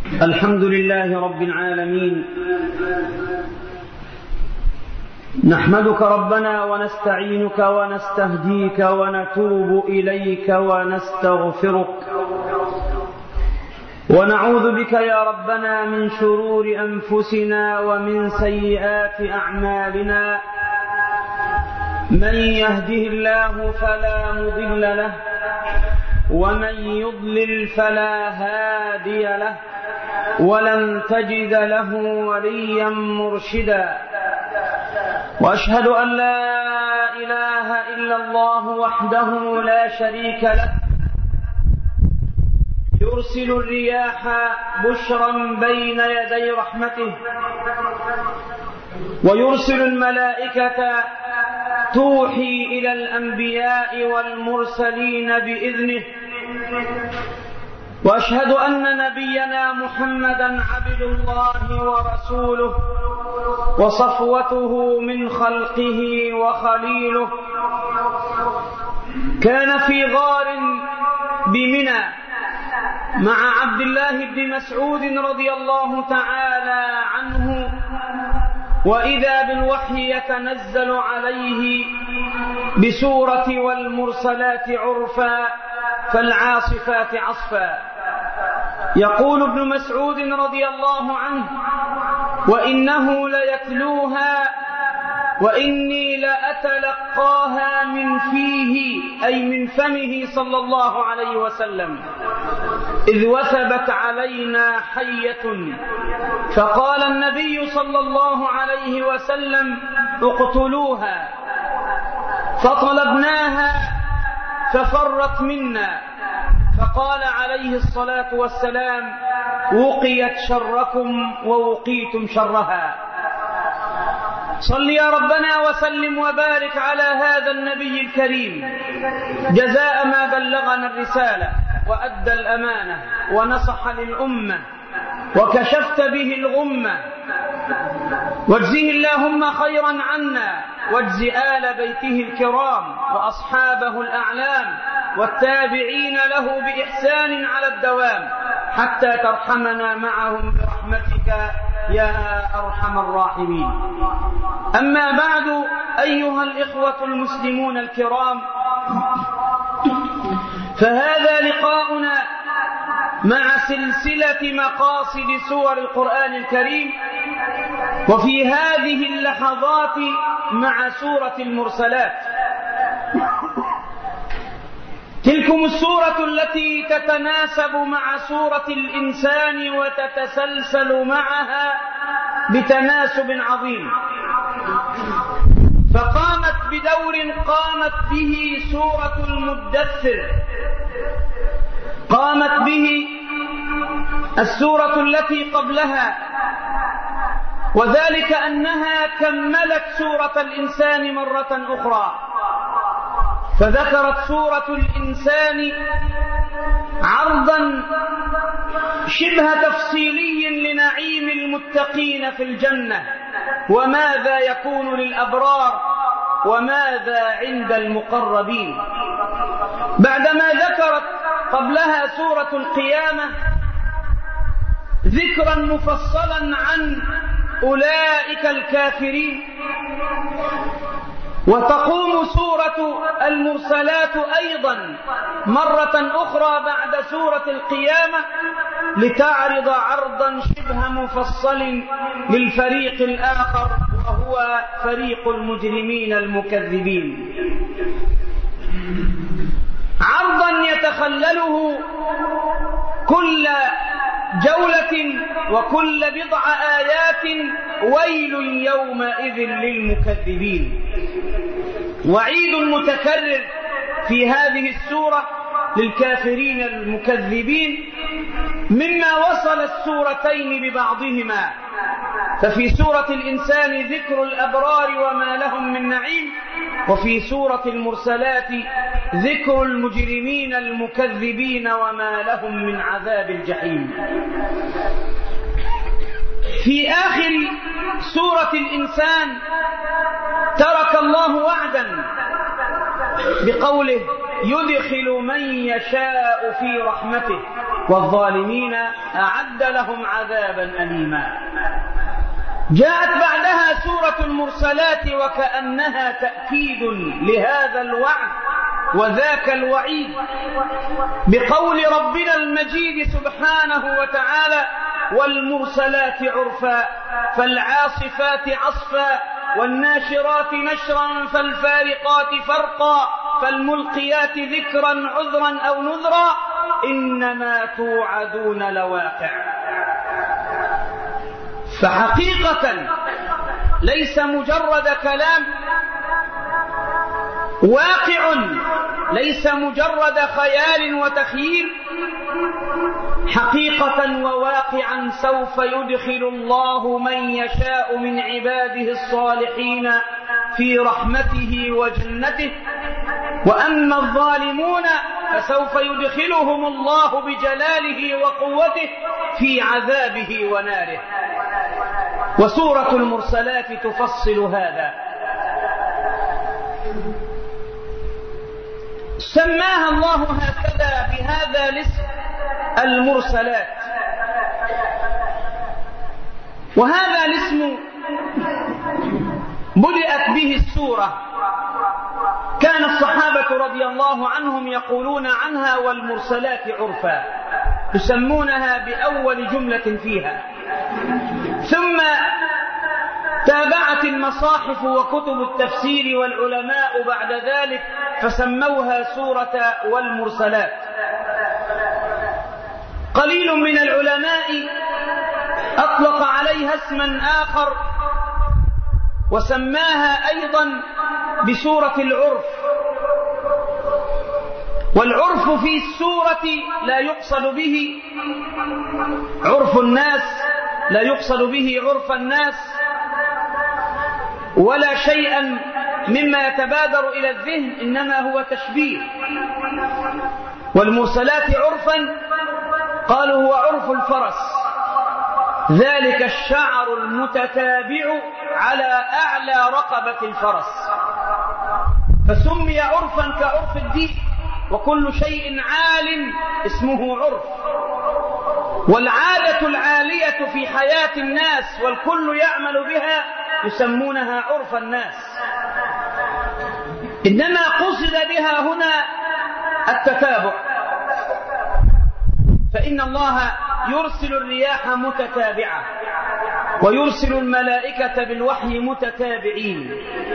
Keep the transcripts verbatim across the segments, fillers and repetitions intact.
الحمد لله رب العالمين، نحمدك ربنا ونستعينك ونستهديك ونتوب إليك ونستغفرك، ونعوذ بك يا ربنا من شرور أنفسنا ومن سيئات أعمالنا. من يهده الله فلا مضل له، ومن يضلل فلا هادي له، ولن تجد له وليا مرشدا. وأشهد أن لا إله إلا الله وحده لا شريك له، يرسل الرياح بشرا بين يدي رحمته، ويرسل الملائكة توحي إلى الأنبياء والمرسلين بإذنه. وأشهد أن نبينا محمدا عبد الله ورسوله، وصفوته من خلقه وخليله. كان في غار بمنى مع عبد الله بن مسعود رضي الله تعالى عنه، وإذا بالوحي يتنزل عليه بسورة والمرسلات عرفا فالعاصفات عصفا. يقول ابن مسعود رضي الله عنه: وإنه ليتلوها وإني لأتلقاها من فيه، أي من فمه صلى الله عليه وسلم، إذ وثبت علينا حية، فقال النبي صلى الله عليه وسلم: اقتلوها. فطلبناها ففرت منا، فقال عليه الصلاة والسلام: وقيت شركم ووقيتم شرها. صل يا ربنا وسلم وبارك على هذا النبي الكريم، جزاء ما بلغنا الرسالة وأدى الأمانة ونصح للأمة وكشفت به الغمة، واجزه اللهم خيرا عنا، واجز آل بيته الكرام وأصحابه الأعلام والتابعين له بإحسان على الدوام حتى ترحمنا معهم برحمتك يا أرحم الراحمين. أما بعد، أيها الإخوة المسلمون الكرام، فهذا لقاؤنا مع سلسلة مقاصد سور القرآن الكريم، وفي هذه اللحظات مع سورة المرسلات. تلكم السورة التي تتناسب مع سورة الإنسان وتتسلسل معها بتناسب عظيم، فقامت بدور قامت به سورة المدثر، قامت به السورة التي قبلها، وذلك أنها كملت سورة الإنسان مرة أخرى، فذكرت سورة الإنسان عرضا شبه تفصيلي لنعيم المتقين في الجنة، وماذا يكون للأبرار وماذا عند المقربين. بعدما ذكرت قبلها سورة القيامة ذكرا مفصلا عن أولئك الكافرين، وتقوم سورة المرسلات أيضا مرة أخرى بعد سورة القيامة لتعرض عرضا شبه مفصل للفريق الآخر، وهو فريق المجرمين المكذبين، عرضا يتخلله كل جولة وكل بضع آيات ويل يومئذ للمكذبين. وعيد متكرر في هذه السورة للكافرين المكذبين، مما وصل السورتين ببعضهما. ففي سورة الإنسان ذكر الأبرار وما لهم من نعيم، وفي سورة المرسلات ذكر المجرمين المكذبين وما لهم من عذاب الجحيم. في آخر سورة الإنسان ترك الله وعدا بقوله: يدخل من يشاء في رحمته. والظالمين أعد لهم عذابا أليما. جاءت بعدها سورة المرسلات وكأنها تأكيد لهذا الوعد وذاك الوعيد بقول ربنا المجيد سبحانه وتعالى: والمرسلات عرفا فالعاصفات عصفا والناشرات نشرا فالفارقات فرقا فالملقيات ذكرا عذرا أو نذرا إنما توعدون لواقع. فحقيقة ليس مجرد كلام، واقع ليس مجرد خيال وتخييل، حقيقة وواقعا سوف يدخل الله من يشاء من عباده الصالحين في رحمته وجنته، وأما الظالمون فسوف يدخلهم الله بجلاله وقوته في عذابه وناره. وسورة المرسلات تفصل هذا. سماها الله هكذا بهذا الاسم المرسلات، وهذا الاسم بدأت به السورة. كان الصحابة رضي الله عنهم يقولون عنها: والمرسلات عرفا، يسمونها بأول جملة فيها. ثم تابعت المصاحف وكتب التفسير والعلماء بعد ذلك فسموها سورة والمرسلات. قليل من العلماء أطلق عليها اسما آخر وسماها أيضا بسورة العرف. والعرف في السورة لا يقصد به عرف الناس، لا يقصد به عرف الناس ولا شيئا مما يتبادر إلى الذهن، إنما هو تشبيه. والمرسلات عرفا قالوا هو عرف الفرس، ذلك الشعر المتتابع على أعلى رقبة الفرس، فسمي عرفا كعرف الدين، وكل شيء عال اسمه عرف. والعادة العالية في حياة الناس والكل يعمل بها يسمونها عرف الناس، إنما قصد بها هنا التتابع، فإن الله يرسل الرياح متتابعة ويرسل الملائكة بالوحي متتابعين،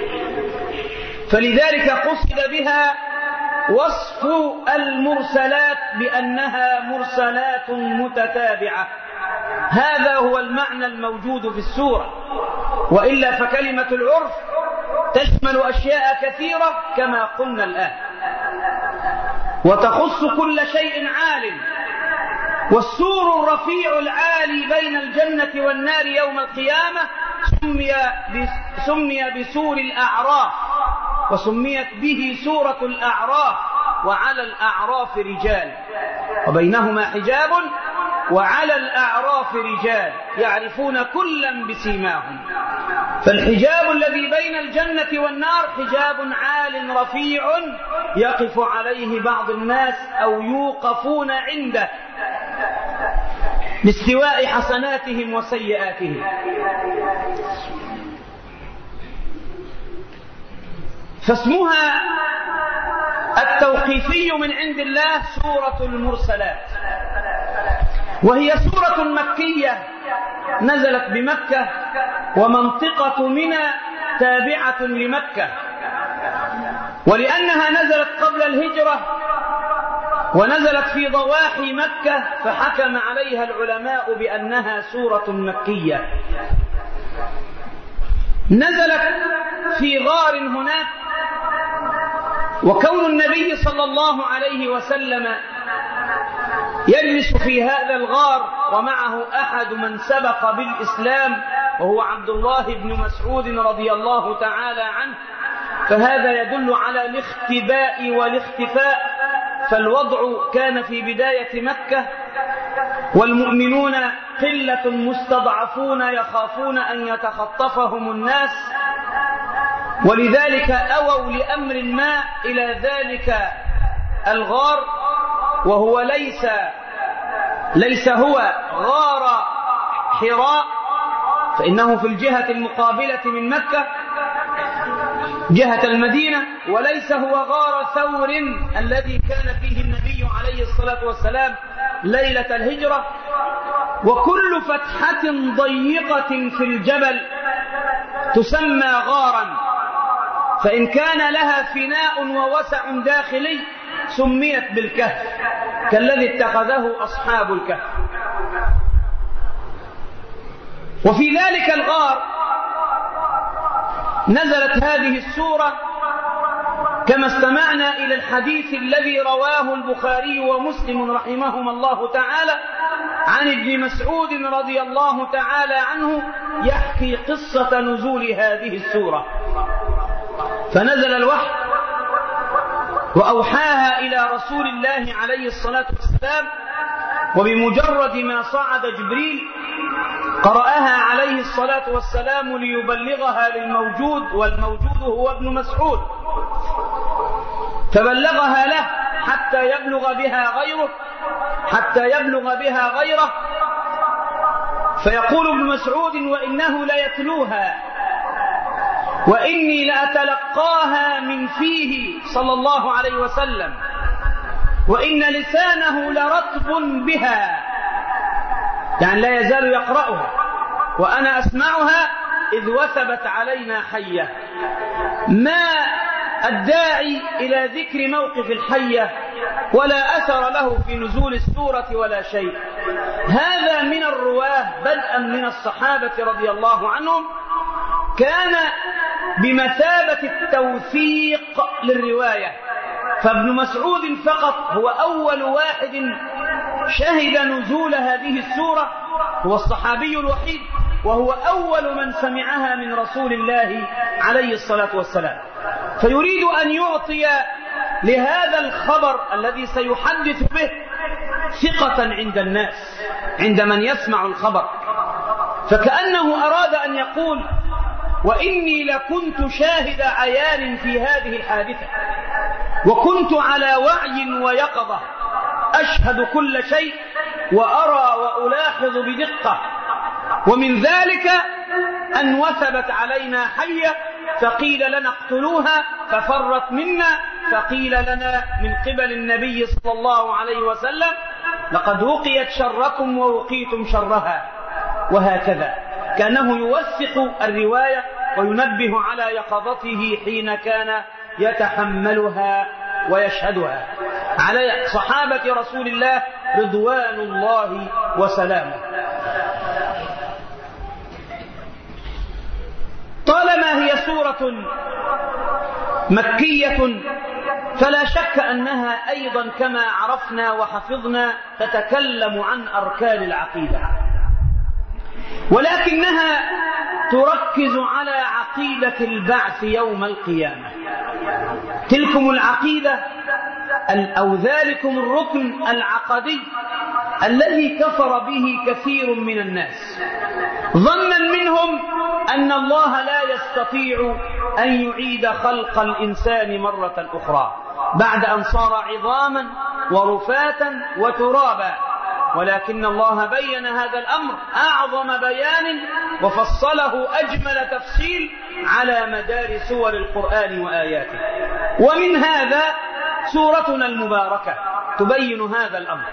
فلذلك قصد بها وصف المرسلات بأنها مرسلات متتابعة. هذا هو المعنى الموجود في السورة، وإلا فكلمة العرف تشمل أشياء كثيرة كما قلنا الآن، وتخص كل شيء عال. والسور الرفيع العالي بين الجنة والنار يوم القيامة سمي, سمي بسور الأعراف، وسميت به سورة الأعراف. وعلى الأعراف رجال وبينهما حجاب وعلى الأعراف رجال يعرفون كلا بسيماهم. فالحجاب الذي بين الجنة والنار حجاب عال رفيع يقف عليه بعض الناس أو يوقفون عنده لاستواء حسناتهم وسيئاتهم. فاسمها التوقيفي من عند الله سورة المرسلات، وهي سورة مكية نزلت بمكة، ومنطقة منى تابعة لمكة، ولأنها نزلت قبل الهجرة ونزلت في ضواحي مكة فحكم عليها العلماء بأنها سورة مكية. نزلت في غار هناك، وكون النبي صلى الله عليه وسلم يجلس في هذا الغار ومعه أحد من سبق بالإسلام وهو عبد الله بن مسعود رضي الله تعالى عنه، فهذا يدل على الاختباء والاختفاء. فالوضع كان في بداية مكة والمؤمنون قلة مستضعفون يخافون أن يتخطفهم الناس، ولذلك أووا لأمر ما إلى ذلك الغار، وهو ليس ليس هو غار حراء فإنه في الجهة المقابلة من مكة جهة المدينة، وليس هو غار ثور الذي كان فيه النبي عليه الصلاة والسلام ليلة الهجرة. وكل فتحة ضيقة في الجبل تسمى غارا، فإن كان لها فناء ووسع داخلي سميت بالكهف، كالذي اتخذه أصحاب الكهف. وفي ذلك الغار نزلت هذه السورة كما استمعنا إلى الحديث الذي رواه البخاري ومسلم رحمهما الله تعالى عن ابن مسعود رضي الله تعالى عنه يحكي قصة نزول هذه السورة. فنزل الوحي وأوحاها إلى رسول الله عليه الصلاة والسلام، وبمجرد ما صعد جبريل قرأها عليه الصلاة والسلام ليبلغها للموجود، والموجود هو ابن مسعود، فبلغها له حتى يبلغ بها غيره حتى يبلغ بها غيره فيقول ابن مسعود: وإنه ليتلوها وإني لأتلقاها من فيه صلى الله عليه وسلم، وإن لسانه لرطب بها، يعني لا يزال يقرأها وأنا أسمعها إذ وثبت علينا حية. ما الداعي إلى ذكر موقف الحية ولا أثر له في نزول السورة ولا شيء. هذا من الرواه بدءا من الصحابة رضي الله عنهم كان بمثابة التوثيق للرواية، فابن مسعود فقط هو أول واحد شهد نزول هذه السورة، هو الصحابي الوحيد، وهو أول من سمعها من رسول الله عليه الصلاة والسلام. فيريد أن يعطي لهذا الخبر الذي سيحدث به ثقة عند الناس عند من يسمع الخبر، فكأنه أراد أن يقول: وإني لكنت شاهد عيان في هذه الحادثة، وكنت على وعي ويقظة، أشهد كل شيء وأرى وألاحظ بدقة، ومن ذلك أن وثبت علينا حية فقيل لنا اقتلوها ففرت منا، فقيل لنا من قبل النبي صلى الله عليه وسلم: لقد وقيت شركم ووقيتم شرها. وهكذا كأنه يوثق الرواية وينبه على يقظته حين كان يتحملها ويشهدها على صحابة رسول الله رضوان الله وسلامه. طالما هي سورة مكية فلا شك أنها أيضا كما عرفنا وحفظنا تتكلم عن أركان العقيدة، ولكنها تركز على عقيدة البعث يوم القيامة. تلكم العقيدة أو ذلكم الركن العقدي الذي كفر به كثير من الناس ظنا منهم أن الله لا يستطيع أن يعيد خلق الإنسان مرة أخرى بعد أن صار عظاما ورفاتا وترابا، ولكن الله بين هذا الأمر أعظم بيان وفصله أجمل تفصيل على مدار سور القرآن وآياته. ومن هذا سورتنا المباركة تبين هذا الأمر.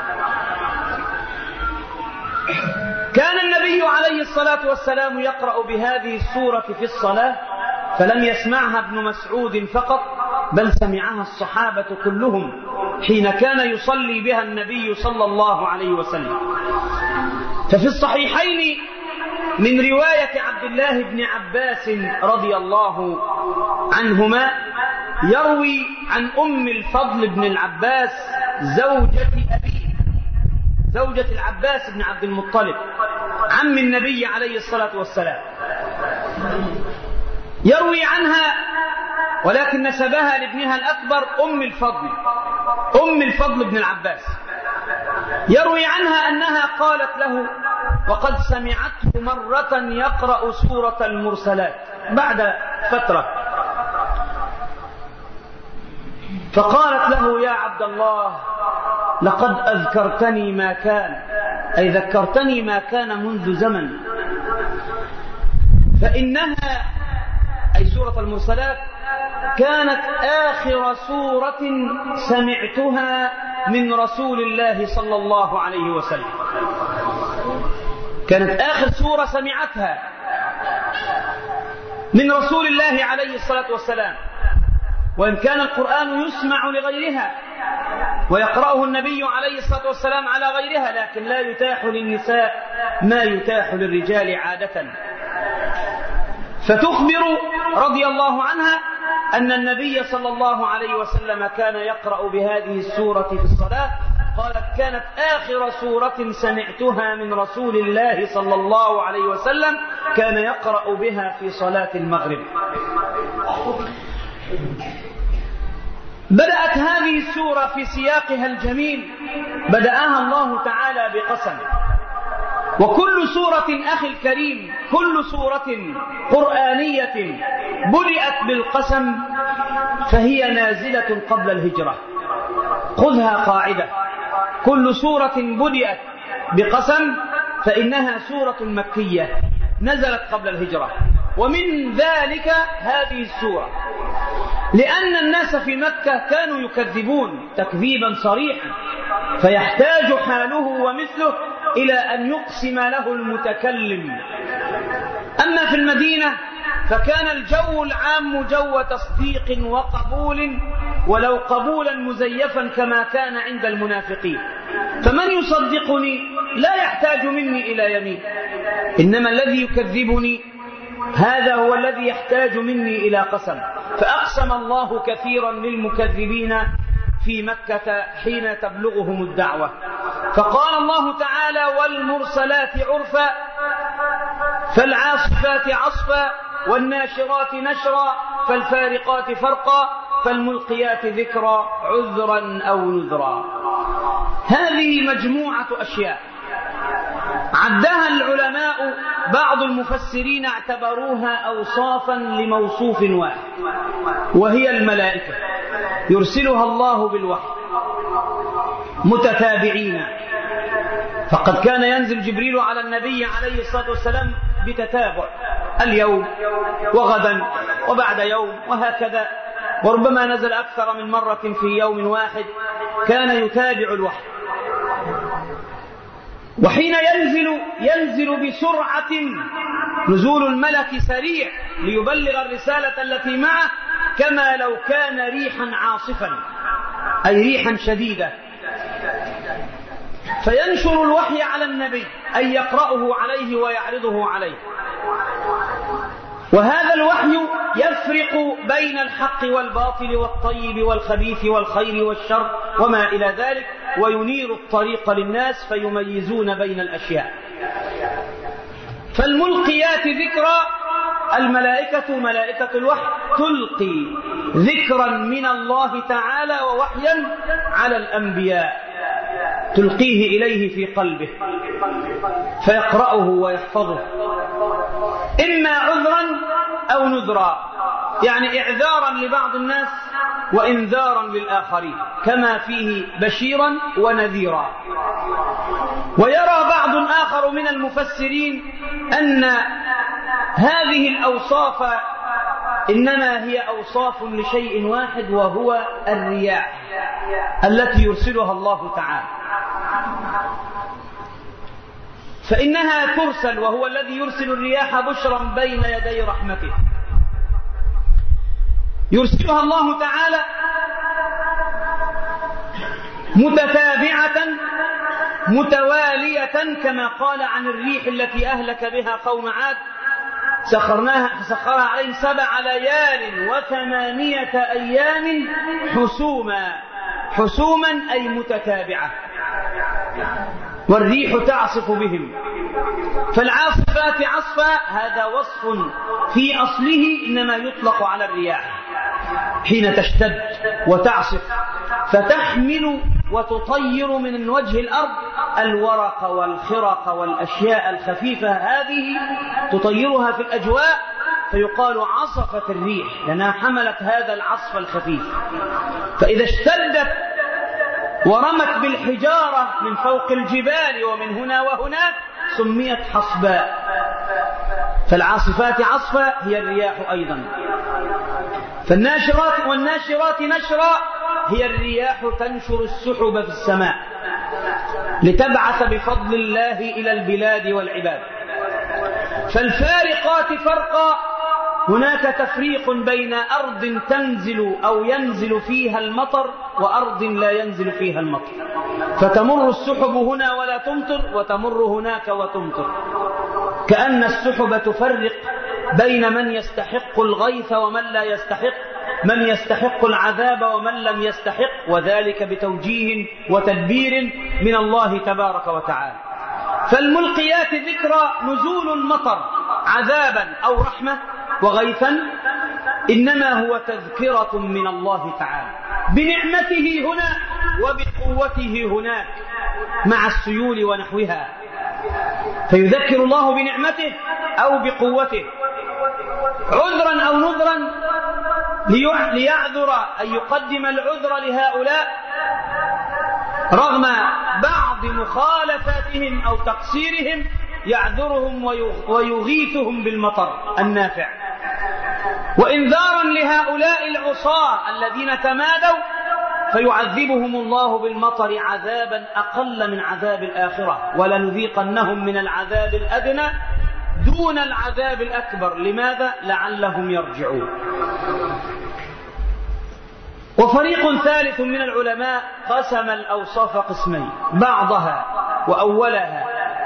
كان النبي عليه الصلاة والسلام يقرأ بهذه السورة في الصلاة، فلم يسمعها ابن مسعود فقط بل سمعها الصحابة كلهم حين كان يصلي بها النبي صلى الله عليه وسلم. ففي الصحيحين من رواية عبد الله بن عباس رضي الله عنهما يروي عن أم الفضل بن العباس زوجة أبيه زوجة العباس بن عبد المطلب عم النبي عليه الصلاة والسلام، يروي عنها ولكن نسبها لابنها الأكبر أم الفضل أم الفضل بن العباس، يروي عنها أنها قالت له وقد سمعته مرة يقرأ سورة المرسلات بعد فترة، فقالت له: يا عبد الله لقد أذكرتني ما كان، أي ذكرتني ما كان منذ زمن. فإنها أي سورة المرسلات كانت آخر سورة سمعتها من رسول الله صلى الله عليه وسلم، كانت آخر سورة سمعتها من رسول الله عليه الصلاة والسلام. وإن كان القرآن يسمع لغيرها ويقرأه النبي عليه الصلاة والسلام على غيرها، لكن لا يتاح للنساء ما يتاح للرجال عادة. فتخبر رضي الله عنها أن النبي صلى الله عليه وسلم كان يقرأ بهذه السورة في الصلاة. قالت كانت آخر سورة سمعتها من رسول الله صلى الله عليه وسلم كان يقرأ بها في صلاة المغرب. بدأت هذه السورة في سياقها الجميل، بدأها الله تعالى بقسم. وكل سورة أخي الكريم، كل سورة قرآنية بدأت بالقسم فهي نازلة قبل الهجرة. خذها قاعدة، كل سورة بدأت بقسم فإنها سورة مكية نزلت قبل الهجرة. ومن ذلك هذه السورة، لأن الناس في مكة كانوا يكذبون تكذيبا صريحا، فيحتاج حاله ومثله إلى أن يقسم له المتكلم. أما في المدينة فكان الجو العام جو تصديق وقبول، ولو قبولا مزيفا كما كان عند المنافقين. فمن يصدقني لا يحتاج مني إلى يمين، إنما الذي يكذبني هذا هو الذي يحتاج مني إلى قسم. فأقسم الله كثيرا للمكذبين في مكة حين تبلغهم الدعوة. فقال الله تعالى والمرسلات عرفا فالعاصفات عصفا والناشرات نشرا فالفارقات فرقا فالملقيات ذكرا عذرا أو نذرا. هذه مجموعة أشياء عدها العلماء، بعض المفسرين اعتبروها أوصافا لموصوف واحد، وهي الملائكة يرسلها الله بالوحي متتابعين. فقد كان ينزل جبريل على النبي عليه الصلاة والسلام بتتابع، اليوم وغدا وبعد يوم وهكذا، وربما نزل أكثر من مرة في يوم واحد، كان يتابع الوحي. وحين ينزل ينزل بسرعة، نزول الملك سريع ليبلغ الرسالة التي معه، كما لو كان ريحا عاصفا أي ريحا شديدة. فينشر الوحي على النبي أي يقرأه عليه ويعرضه عليه. وهذا الوحي يفرق بين الحق والباطل والطيب والخبيث والخير والشر وما إلى ذلك، وينير الطريق للناس فيميزون بين الأشياء. فالملقيات ذكرا، الملائكة ملائكة الوحي تلقي ذكرا من الله تعالى ووحيا على الأنبياء، تلقيه إليه في قلبه فيقرأه ويحفظه، إما عذرا أو نذرا، يعني إعذارا لبعض الناس وإنذارا للآخرين، كما فيه بشيرا ونذيرا. ويرى بعض آخر من المفسرين أن هذه الأوصاف إنما هي أوصاف لشيء واحد، وهو الرياح التي يرسلها الله تعالى. فإنها ترسل، وهو الذي يرسل الرياح بشرا بين يدي رحمته. يرسلها الله تعالى متتابعة متوالية، كما قال عن الريح التي أهلك بها قوم عاد سخرناها فسخرها عليهم سبع ليال وثمانية أيام حسوما. حسوما أي متتابعة، والريح تعصف بهم. فالعاصفات عصفا هذا وصف في أصله إنما يطلق على الرياح حين تشتد وتعصف، فتحمل وتطير من وجه الأرض الورق والخرق والأشياء الخفيفة، هذه تطيرها في الأجواء، فيقال عصفت الريح لأنها حملت هذا العصف الخفيف. فإذا اشتدت ورمت بالحجارة من فوق الجبال ومن هنا وهناك سميت حصباء. فالعاصفات عصفا هي الرياح أيضا. فالناشرات والناشرات نشرا هي الرياح تنشر السحب في السماء لتبعث بفضل الله إلى البلاد والعباد. فالفارقات فرقا هناك تفريق بين أرض تنزل أو ينزل فيها المطر وأرض لا ينزل فيها المطر، فتمر السحب هنا ولا تمطر وتمر هناك وتمطر، كأن السحب تفرق بين من يستحق الغيث ومن لا يستحق، من يستحق العذاب ومن لم يستحق، وذلك بتوجيه وتدبير من الله تبارك وتعالى. فالملقيات ذكرى نزول المطر عذابا أو رحمة وغيثا إنما هو تذكرة من الله تعالى بنعمته هنا وبقوته هناك مع السيول ونحوها. فيذكر الله بنعمته أو بقوته عذرا أو نذرا ليعذر أن يقدم العذر لهؤلاء رغم بعض مخالفاتهم أو تقصيرهم، يعذرهم ويغيثهم بالمطر النافع، وإنذارا لهؤلاء العصاة الذين تمادوا فيعذبهم الله بالمطر عذابا أقل من عذاب الآخرة، ولنذيقنهم من العذاب الأدنى دون العذاب الأكبر. لماذا؟ لعلهم يرجعون. وفريق ثالث من العلماء قسم الأوصاف قسمين، بعضها وأولها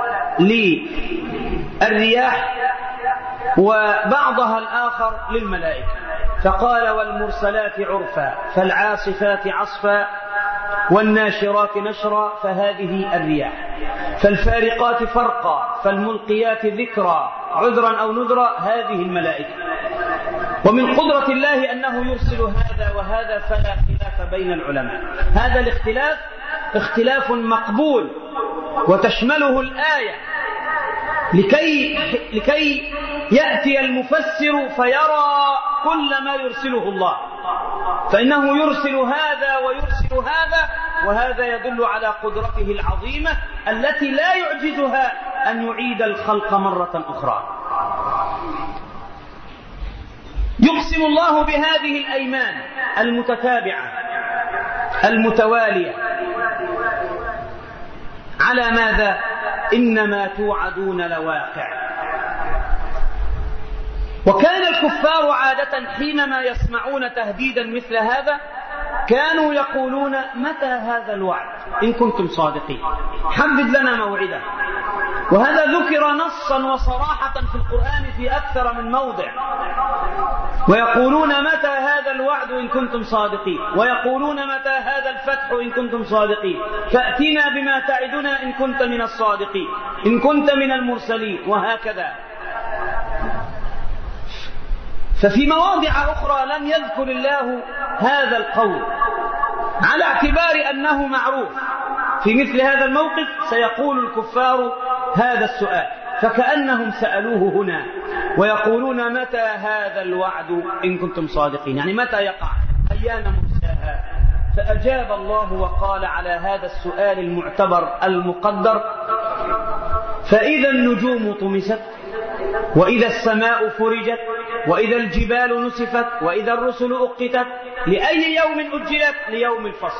للرياح وبعضها الآخر للملائكة، فقال والمرسلات عرفا فالعاصفات عصفا والناشرات نشرا فهذه الرياح، فالفارقات فرقا فالملقيات ذكرا عذرا أو نذرا هذه الملائكة. ومن قدرة الله أنه يرسل هذا وهذا فلا خلاف بين العلماء. هذا الاختلاف اختلاف مقبول وتشمله الآية لكي, لكي يأتي المفسر فيرى كل ما يرسله الله، فإنه يرسل هذا ويرسل هذا، وهذا يدل على قدرته العظيمة التي لا يعجزها أن يعيد الخلق مرة أخرى. يقسم الله بهذه الأيمان المتتابعة المتوالية على ماذا؟ إنما توعدون لواقع. وكان الكفار عادة حينما يسمعون تهديدا مثل هذا كانوا يقولون متى هذا الوعد إن كنتم صادقين، حدد لنا موعدا. وهذا ذكر نصا وصراحة في القرآن في أكثر من موضع. ويقولون متى هذا الوعد إن كنتم صادقين، ويقولون متى هذا الفتح إن كنتم صادقين، فأتنا بما تعدنا إن كنت من الصادقين إن كنت من المرسلين، وهكذا. ففي مواضع أخرى لم يذكر الله هذا القول على اعتبار أنه معروف. في مثل هذا الموقف سيقول الكفار هذا السؤال، فكأنهم سألوه هنا ويقولون متى هذا الوعد إن كنتم صادقين، يعني متى يقع، أيان مرساها. فأجاب الله وقال على هذا السؤال المعتبر المقدر فإذا النجوم طمست وإذا السماء فرجت وإذا الجبال نسفت وإذا الرسل أقتت لأي يوم أجلت؟ ليوم الفصل.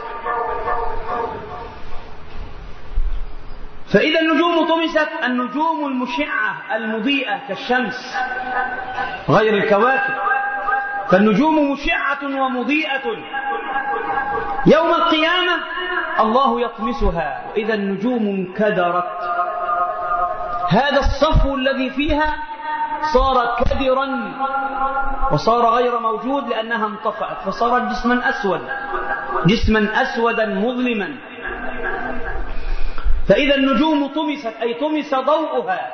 فإذا النجوم طمست، النجوم المشعة المضيئة كالشمس غير الكواكب، فالنجوم مشعة ومضيئة. يوم القيامة الله يطمسها وإذا النجوم انكدرت، هذا الصفو الذي فيها صار كدرا وصار غير موجود لأنها انطفأت، فصارت جسما أسود جسما أسودا مظلما. فإذا النجوم طمست أي طمس ضوءها،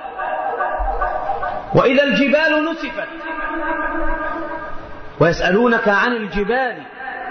وإذا الجبال نسفت. ويسألونك عن الجبال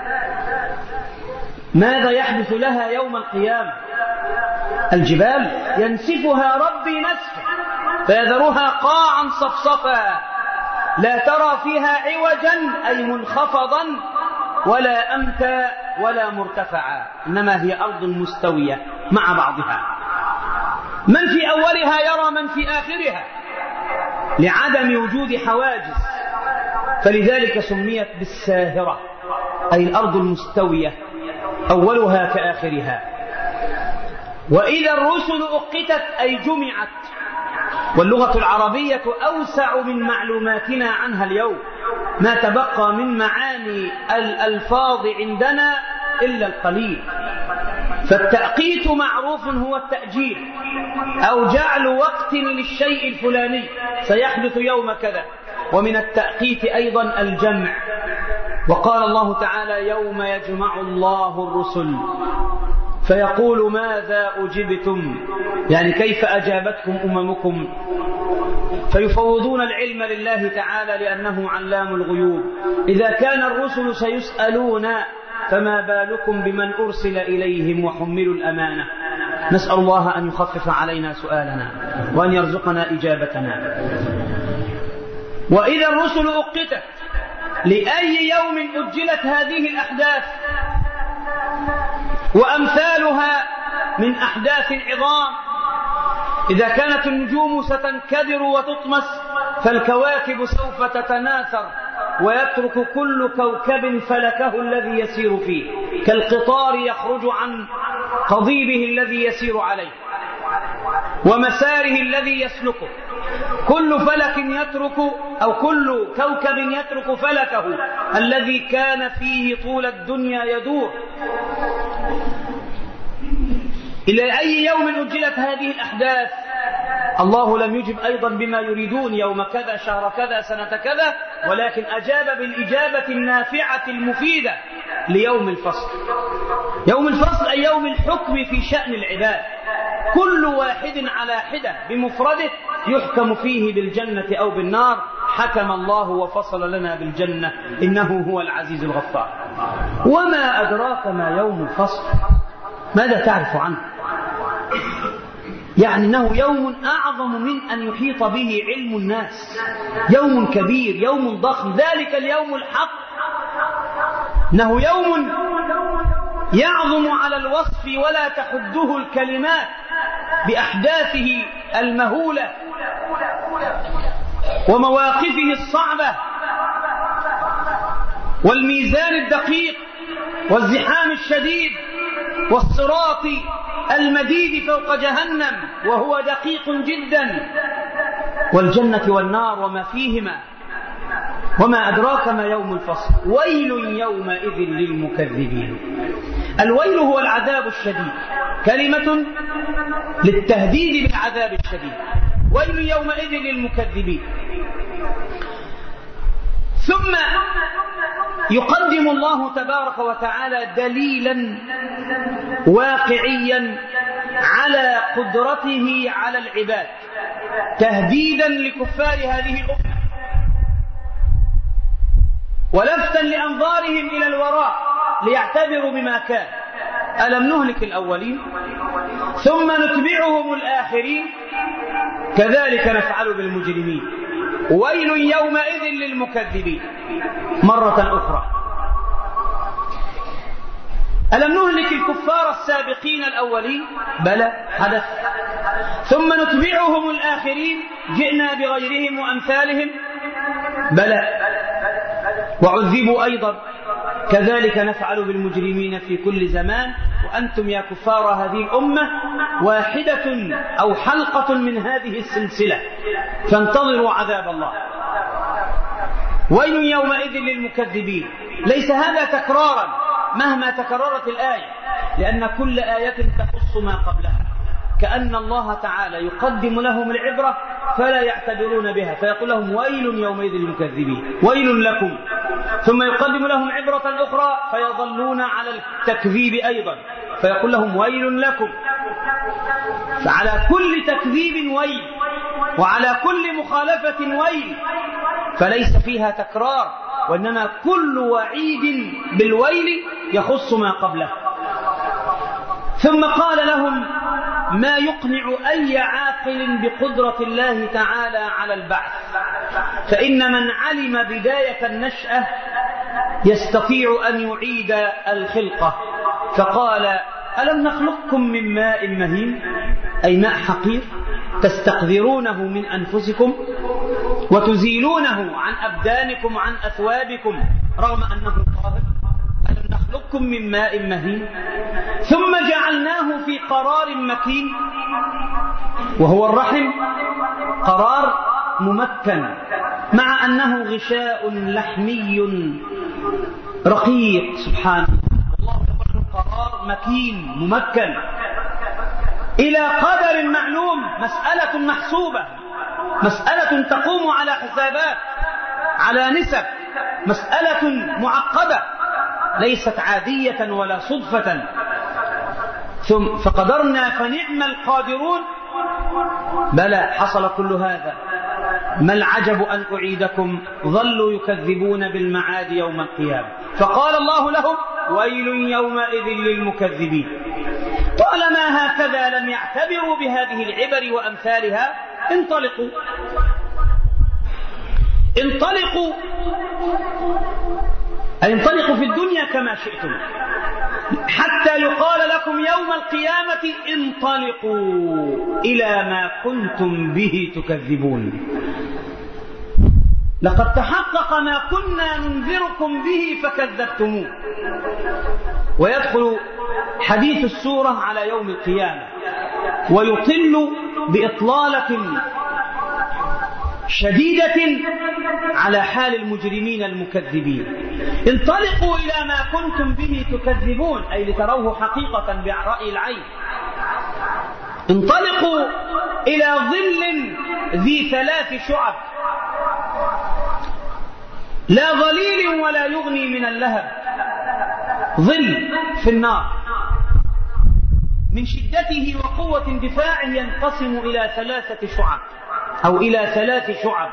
ماذا يحدث لها يوم القيامة؟ الجبال ينسفها ربي نسفا فيذرها قاعا صفصفا لا ترى فيها عوجا أي منخفضا ولا أمتا ولا مرتفعا، إنما هي أرض مستوية مع بعضها، من في أولها يرى من في آخرها لعدم وجود حواجز، فلذلك سميت بالساهرة، أي الأرض المستوية أولها كآخرها. وإذا الرسل أقتت أي جمعت، واللغة العربية أوسع من معلوماتنا عنها اليوم، ما تبقى من معاني الألفاظ عندنا إلا القليل. فالتأقيت معروف هو التأجيل أو جعل وقت للشيء الفلاني سيحدث يوم كذا، ومن التأقيت أيضا الجمع. وقال الله تعالى يوم يجمع الله الرسل فيقول ماذا أجبتم، يعني كيف أجابتكم أممكم، فيفوضون العلم لله تعالى لأنه علام الغيوب. إذا كان الرسل سيسألون فما بالكم بمن أرسل إليهم وحملوا الأمانة. نسأل الله أن يخفف علينا سؤالنا وأن يرزقنا إجابتنا. وإذا الرسل أقتت، لأي يوم أجلت هذه الأحداث وأمثالها من أحداث عظام؟ إذا كانت النجوم ستنكدر وتطمس فالكواكب سوف تتناثر ويترك كل كوكب فلكه الذي يسير فيه، كالقطار يخرج عن قضيبه الذي يسير عليه ومساره الذي يسلكه، كل فلك يترك أو كل كوكب يترك فلكه الذي كان فيه طول الدنيا يدور. إلى أي يوم أجلت هذه الأحداث؟ الله لم يجب أيضا بما يريدون يوم كذا شهر كذا سنة كذا، ولكن أجاب بالإجابة النافعة المفيدة ليوم الفصل. يوم الفصل أي يوم الحكم في شأن العباد، كل واحد على حدة بمفرده يحكم فيه بالجنة أو بالنار. حكم الله وفصل لنا بالجنة إنه هو العزيز الغفار. وما أدراك ما يوم الفصل؟ ماذا تعرف عنه؟ يعني أنه يوم أعظم من أن يحيط به علم الناس، يوم كبير، يوم ضخم، ذلك اليوم الحق، أنه يوم يعظم على الوصف ولا تحده الكلمات بأحداثه المهولة ومواقفه الصعبة والميزان الدقيق والزحام الشديد والصراط المديد فوق جهنم وهو دقيق جدا، والجنة والنار وما فيهما. وما أدراك ما يوم الفصل؟ ويل يومئذ للمكذبين. الويل هو العذاب الشديد، كلمة للتهديد بالعذاب الشديد. ويل يومئذ للمكذبين. ثم يقدم الله تبارك وتعالى دليلا واقعيا على قدرته على العباد، تهديدا لكفار هذه الأمة ولفتا لأنظارهم إلى الوراء ليعتبروا بما كان. ألم نهلك الأولين ثم نتبعهم الآخرين كذلك نفعل بالمجرمين. ويل يومئذ للمكذبين. مرة أخرى، ألم نهلك الكفار السابقين الأولين؟ بلى، حدث. ثم نتبعهم الآخرين، جئنا بغيرهم وأمثالهم؟ بلى، وعذبوا أيضا كذلك نفعل بالمجرمين في كل زمان. وأنتم يا كفار هذه الأمة واحدة أو حلقة من هذه السلسلة، فانتظروا عذاب الله. ويل يومئذ للمكذبين. ليس هذا تكرارا مهما تكررت الآية، لأن كل آية تخص ما قبلها، كأن الله تعالى يقدم لهم العبرة فلا يعتبرون بها، فيقول لهم ويل يومئذ للمكذبين، ويل لكم، ثم يقدم لهم عبرة أخرى فيظلون على التكذيب أيضا، فيقول لهم ويل لكم. فعلى كل تكذيب ويل، وعلى كل مخالفة ويل، فليس فيها تكرار، وإنما كل وعيد بالويل يخص ما قبله. ثم قال لهم ما يقنع أي عاقل بقدرة الله تعالى على البعث، فإن من علم بداية النشأة يستطيع أن يعيد الخلقة، فقال: ألم نخلقكم من ماء مهين، أي ماء حقير تستقذرونه من أنفسكم وتزيلونه عن أبدانكم وعن أثوابكم رغم أنه طاهر. ألم نخلقكم من ماء مهين ثم جعلناه في قرار مكين، وهو الرحم، قرار ممكن مع أنه غشاء لحمي رقيق. سبحان الله، يقول قرار مكين ممكن إلى قدر معلوم، مسألة محسوبة، مسألة تقوم على حسابات، على نسب، مسألة معقدة ليست عادية ولا صدفة. ثم فقدرنا فنعم القادرون. بلى، حصل كل هذا. ما العجب أن أعيدكم؟ ظلوا يكذبون بالمعاد يوم القيامة، فقال الله لهم: ويل يومئذ للمكذبين. طالما هكذا لم يعتبروا بهذه العبر وأمثالها، انطلقوا انطلقوا أي انطلقوا في الدنيا كما شئتم، حتى يقال لكم يوم القيامة: انطلقوا إلى ما كنتم به تكذبون. لقد تحقق ما كنا ننذركم به فكذبتموه. ويدخل حديث السورة على يوم القيامة، ويطل بإطلالة شديدة على حال المجرمين المكذبين. انطلقوا إلى ما كنتم به تكذبون، أي لتروه حقيقة برأي العين. انطلقوا إلى ظل ذي ثلاث شعب، لا ظليل ولا يغني من اللهب. ظل في النار من شدته وقوة اندفاعه ينقسم إلى ثلاثة شعب أو إلى ثلاث شعب.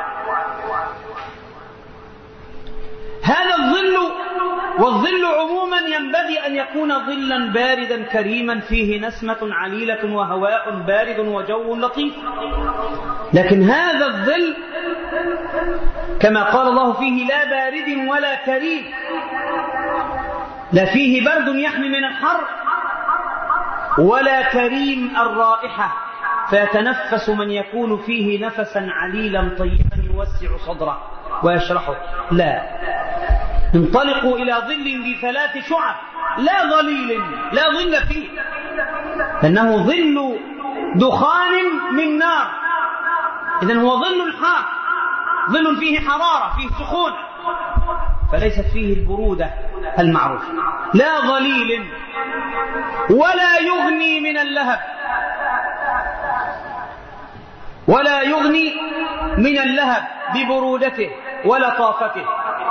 هذا الظل، والظل عموما ينبغي أن يكون ظلا باردا كريما فيه نسمة عليلة وهواء بارد وجو لطيف. لكن هذا الظل كما قال الله فيه: لا بارد ولا كريم، لا فيه برد يحمي من الحر ولا كريم الرائحة فيتنفس من يكون فيه نفسا عليلا طيبا يوسع صدره ويشرحه. لا، انطلقوا إلى ظل ذي ثلاث شعب، لا ظليل، لا ظل فيه، لأنه ظل دخان من نار. إذن هو ظل الحار، ظل فيه حرارة، فيه سخون، فليست فيه البرودة المعروفة. لا ظليل ولا يغني من اللهب، ولا يغني من اللهب ببرودته ولطافته.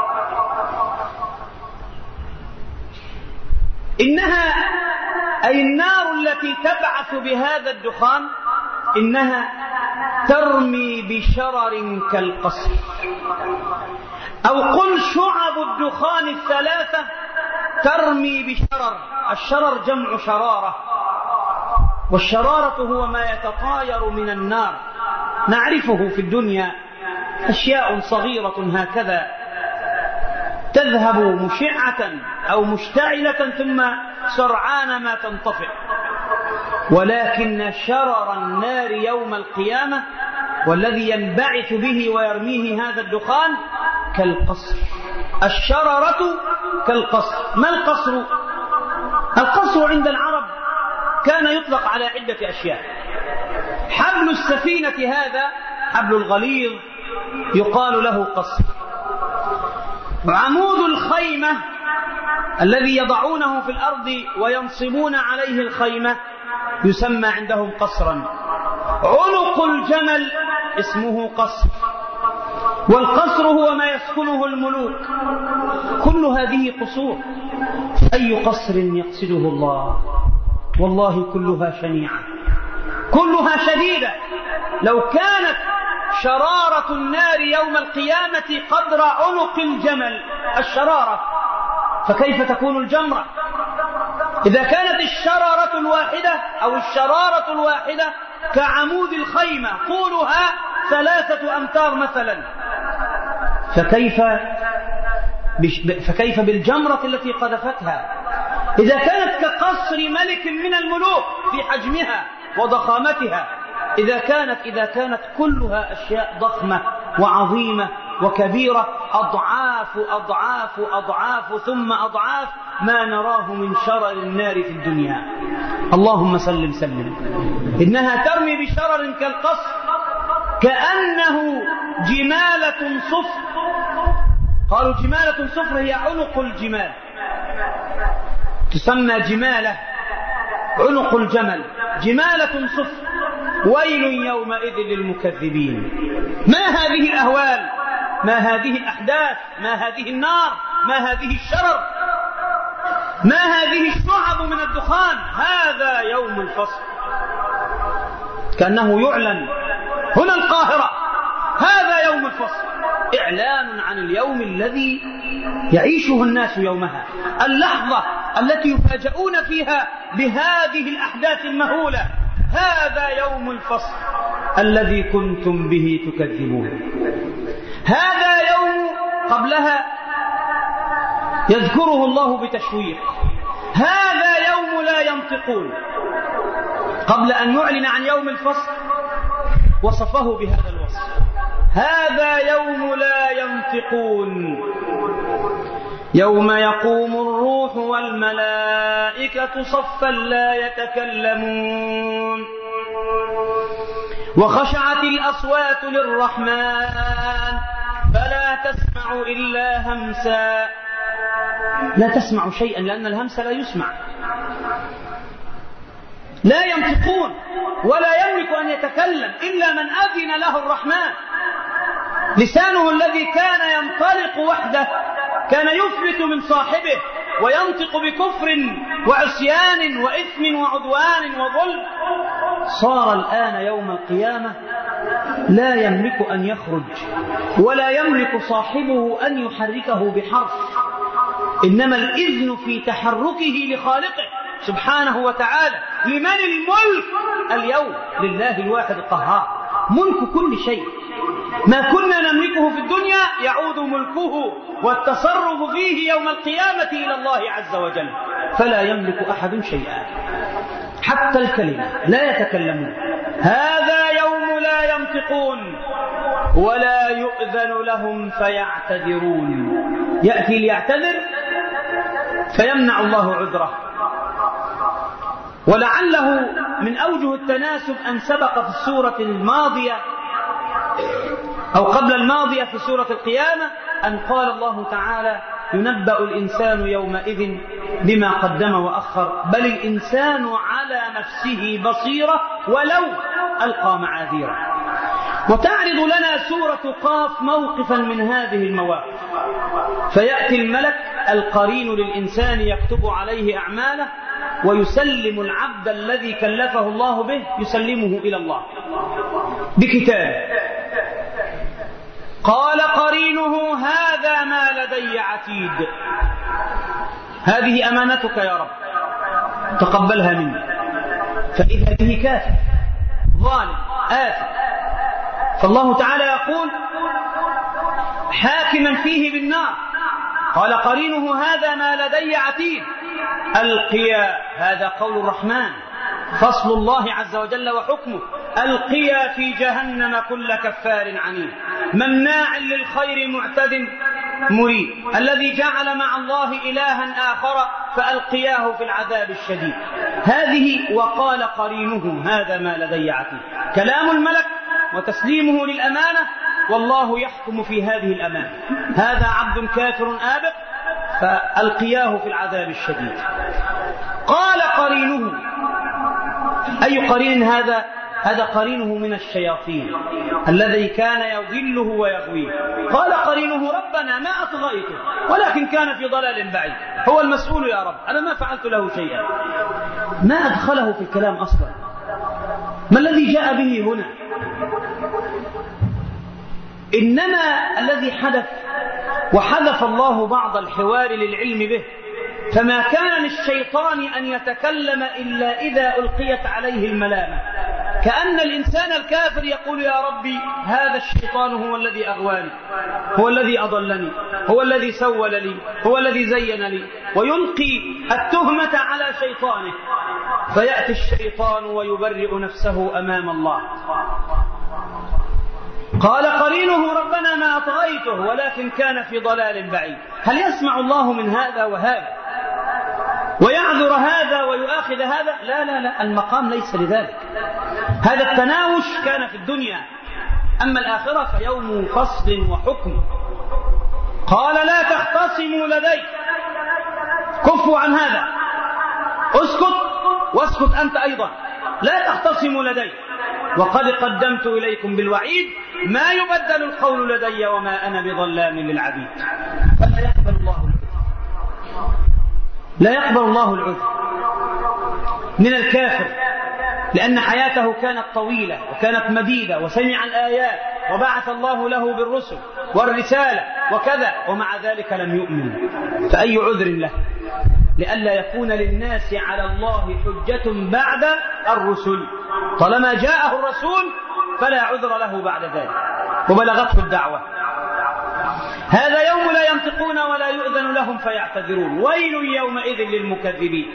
إنها أي النار التي تبعث بهذا الدخان إنها ترمي بشرر كالقصر، أو قل شعب الدخان الثلاثة ترمي بشرر. الشرر جمع شرارة، والشرارة هو ما يتطاير من النار، نعرفه في الدنيا، أشياء صغيرة هكذا تذهب مشعة أو مشتعلة ثم سرعان ما تنطفئ. ولكن شرر النار يوم القيامة والذي ينبعث به ويرميه هذا الدخان كالقصر. الشررة كالقصر. ما القصر؟ القصر عند العرب كان يطلق على عدة أشياء. حبل السفينة هذا حبل الغليظ يقال له قصر. عمود الخيمة الذي يضعونه في الأرض وينصبون عليه الخيمة يسمى عندهم قصرا. عنق الجمل اسمه قصر، والقصر هو ما يسكنه الملوك. كل هذه قصور. أي قصر يقصده الله؟ والله كلها شنيعة، كلها شديدة. لو كانت شرارة النار يوم القيامة قدر عنق الجمل الشرارة، فكيف تكون الجمرة؟ إذا كانت الشرارة الواحدة أو الشرارة الواحدة كعمود الخيمة طولها ثلاثة أمتار مثلا، فكيف فكيف بالجمرة التي قذفتها؟ إذا كانت كقصر ملك من الملوك في حجمها وضخامتها، إذا كانت إذا كانت كلها أشياء ضخمة وعظيمة وكبيرة، أضعاف أضعاف أضعاف ثم أضعاف ما نراه من شرر النار في الدنيا. اللهم سلم سلم. إنها ترمي بشرر كالقصر كأنه جمالة صفر. قالوا جمالة صفر هي عنق الجمال، تسمى جمالة، عنق الجمل، جمالة صفر. ويل يومئذ للمكذبين. ما هذه الأهوال، ما هذه الأحداث، ما هذه النار، ما هذه الشرر، ما هذه الشعب من الدخان؟ هذا يوم الفصل. كأنه يعلن هنا القاهرة، هذا يوم الفصل، إعلان عن اليوم الذي يعيشه الناس يومها، اللحظة التي يفاجؤون فيها بهذه الأحداث المهولة. هذا يوم الفصل الذي كنتم به تكذبون. هذا يوم قبلها يذكره الله بتشويق، هذا يوم لا ينطقون. قبل أن يعلن عن يوم الفصل وصفه بهذا الوصف، هذا يوم لا ينطقون، يوم يقوم الروح والملائكة صفا لا يتكلمون وخشعت الأصوات للرحمن فلا تسمع إلا همسا. لا تسمع شيئا لأن الهمس لا يسمع. لا ينطقون ولا يملك أن يتكلم إلا من أذن له الرحمن. لسانه الذي كان ينطلق وحده كان يفلت من صاحبه وينطق بكفر وعصيان وإثم وعدوان وظلم، صار الآن يوم القيامة لا يملك أن يخرج ولا يملك صاحبه أن يحركه بحرف، إنما الإذن في تحركه لخالقه سبحانه وتعالى. لمن الملك اليوم؟ لله الواحد القهار، ملك كل شيء. ما كنا نملكه في الدنيا يعود ملكه والتصرف فيه يوم القيامة إلى الله عز وجل، فلا يملك أحد شيئا حتى الكلمة، لا يتكلمون. هذا يوم لا ينطقون ولا يؤذن لهم فيعتذرون. يأتي ليعتذر فيمنع الله عذره. ولعله من أوجه التناسب أن سبق في السورة الماضية أو قبل الماضية في سورة القيامة أن قال الله تعالى: ينبأ الإنسان يومئذ بما قدم وأخر بل الإنسان على نفسه بصيرة ولو ألقى معاذيره. وتعرض لنا سورة قاف موقفا من هذه المواقف، فيأتي الملك القرين للإنسان يكتب عليه أعماله ويسلم العبد الذي كلفه الله به، يسلمه إلى الله بكتابه. قال قرينه: هذا ما لدي عتيد. هذه أمانتك يا رب، تقبلها مني. فإذا به كافر ظالم آثم، فالله تعالى يقول حاكما فيه بالنار: قال قرينه: هذا ما لدي عتيد. القيا، هذا قول الرحمن، فصل الله عز وجل وحكمه: القيا في جهنم كل كفار عنيد مناع للخير معتد مريب الذي جعل مع الله إلها آخر فألقياه في العذاب الشديد. هذه وقال قرينه: هذا ما لدي عتيد، كلام الملك وتسليمه للأمانة، والله يحكم في هذه الأمانة. هذا عبد كافر آبق فألقياه في العذاب الشديد. قال قرينه: أي قرين هذا؟ هذا قرينه من الشياطين الذي كان يضله ويغويه. قال قرينه: ربنا ما أطغيته ولكن كان في ضلال بعيد، هو المسؤول يا رب، أنا ما فعلت له شيئا. ما أدخله في الكلام أصلا؟ ما الذي جاء به هنا؟ إنما الذي حدث وحذف الله بعض الحوار للعلم به، فما كان للشيطان أن يتكلم إلا إذا ألقيت عليه الملامة. كأن الإنسان الكافر يقول يا ربي هذا الشيطان هو الذي أغواني، هو الذي أضلني، هو الذي سول لي، هو الذي زين لي، ويلقي التهمة على شيطانه، فيأتي الشيطان ويبرئ نفسه أمام الله. قال قرينه ربنا ما أطغيته ولكن كان في ضلال بعيد. هل يسمع الله من هذا وهذا ويعذر هذا ويؤاخذ هذا؟ لا لا لا، المقام ليس لذلك. هذا التناوش كان في الدنيا، أما الآخرة فيوم فصل وحكم. قال لا تختصموا لدي، كفوا عن هذا، اسكت واسكت أنت أيضا، لا تختصموا لدي وقد قدمت إليكم بالوعيد، ما يبدل القول لدي وما أنا بظلام للعبيد. فلا يقبل الله العذر، لا يقبل الله العذر من الكافر، لأن حياته كانت طويلة وكانت مديدة وسمع الآيات وبعث الله له بالرسل والرسالة وكذا، ومع ذلك لم يؤمن، فأي عذر له؟ لئلا يكون للناس على الله حجة بعد الرسل. طالما جاءه الرسول فلا عذر له بعد ذلك وبلغته الدعوة. هذا يوم لا ينطقون ولا يؤذن لهم فيعتذرون، ويل يومئذ للمكذبين.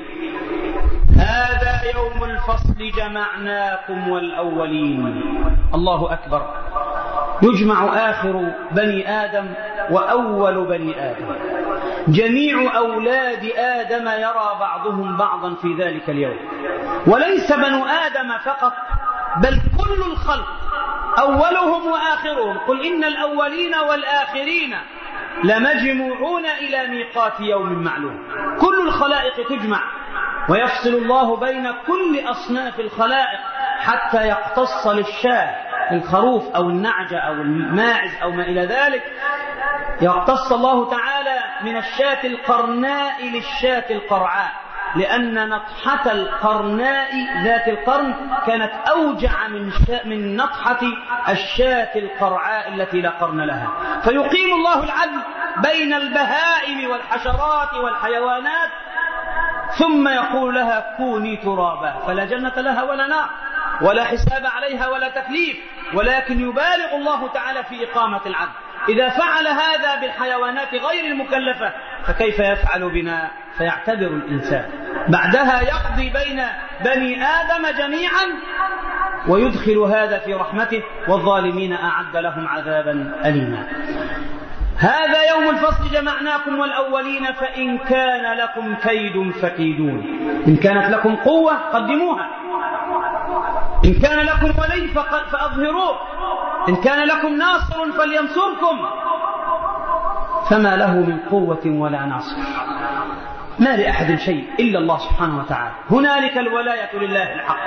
هذا يوم الفصل جمعناكم والأولين. الله أكبر. يجمع آخر بني آدم وأول بني آدم، جميع أولاد آدم يرى بعضهم بعضا في ذلك اليوم، وليس بنو آدم فقط بل كل الخلق، أولهم وآخرهم. قل إن الأولين والآخرين لمجموعون إلى ميقات يوم معلوم. كل الخلائق تجمع ويفصل الله بين كل أصناف الخلائق حتى يقتص للشاة، الخروف أو النعجة أو الماعز أو ما إلى ذلك، يقتص الله تعالى من الشاة القرناء للشاة القرعاء، لأن نطحة القرناء ذات القرن كانت أوجع من, من نطحة الشاة القرعاء التي لا قرن لها. فيقيم الله العدل بين البهائم والحشرات والحيوانات، ثم يقول لها كوني ترابا، فلا جنة لها ولا نار ولا حساب عليها ولا تكليف، ولكن يبالغ الله تعالى في إقامة العدل. إذا فعل هذا بالحيوانات غير المكلفة فكيف يفعل بنا؟ فيعتبر الإنسان. بعدها يقضي بين بني آدم جميعا ويدخل هذا في رحمته، والظالمين أعد لهم عذابا أليما. هذا يوم الفصل جمعناكم والأولين، فإن كان لكم كيد فكيدون. إن كانت لكم قوة قدموها، إن كان لكم ولي فأظهروه، إن كان لكم ناصر فلينصركم، فما له من قوة ولا ناصر. ما لأحد شيء إلا الله سبحانه وتعالى. هنالك الولاية لله الحق.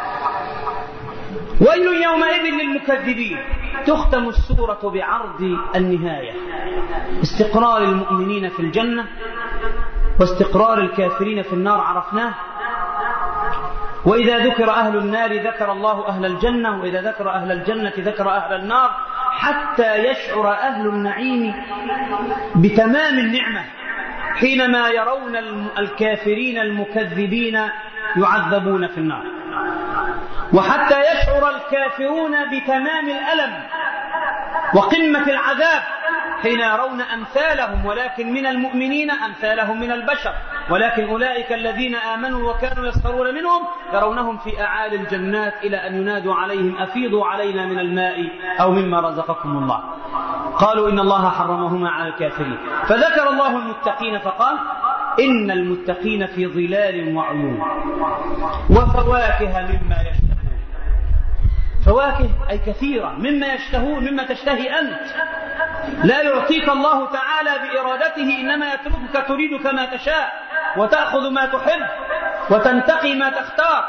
ويل يومئذ للمكذبين. تختم السورة بعرض النهاية، استقرار المؤمنين في الجنة واستقرار الكافرين في النار عرفناه. وإذا ذكر أهل النار ذكر الله أهل الجنة، وإذا ذكر أهل الجنة ذكر أهل النار، حتى يشعر أهل النعيم بتمام النعمة حينما يرون الكافرين المكذبين يعذبون في النار، وحتى يشعر الكافرون بتمام الألم وقمة العذاب حين يرون أمثالهم، ولكن من المؤمنين أمثالهم من البشر، ولكن أولئك الذين آمنوا وكانوا يسخرون منهم يرونهم في أعالي الجنات إلى أن ينادوا عليهم أفيضوا علينا من الماء أو مما رزقكم الله، قالوا إن الله حرمهما على الكافرين. فذكر الله المتقين فقال إن المتقين في ظلال وعيون وفواكه مما يشتهون. فواكه أي كثيرة مما يشتهون، مما تشتهي أنت. لا يعطيك الله تعالى بإرادته، إنما يتركك تريد كما تشاء وتأخذ ما تحب وتنتقي ما تختار.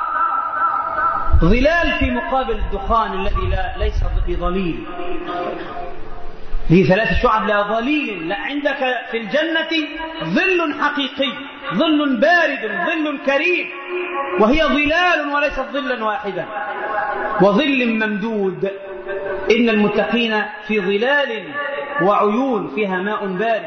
ظلال في مقابل الدخان الذي لا ليس بظليل، في ثلاث شعب لا ظليل. لا، عندك في الجنة ظل حقيقي، ظل بارد، ظل كريم، وهي ظلال وليست ظلا واحدا، وظل ممدود. إن المتقين في ظلال وعيون فيها ماء بارد،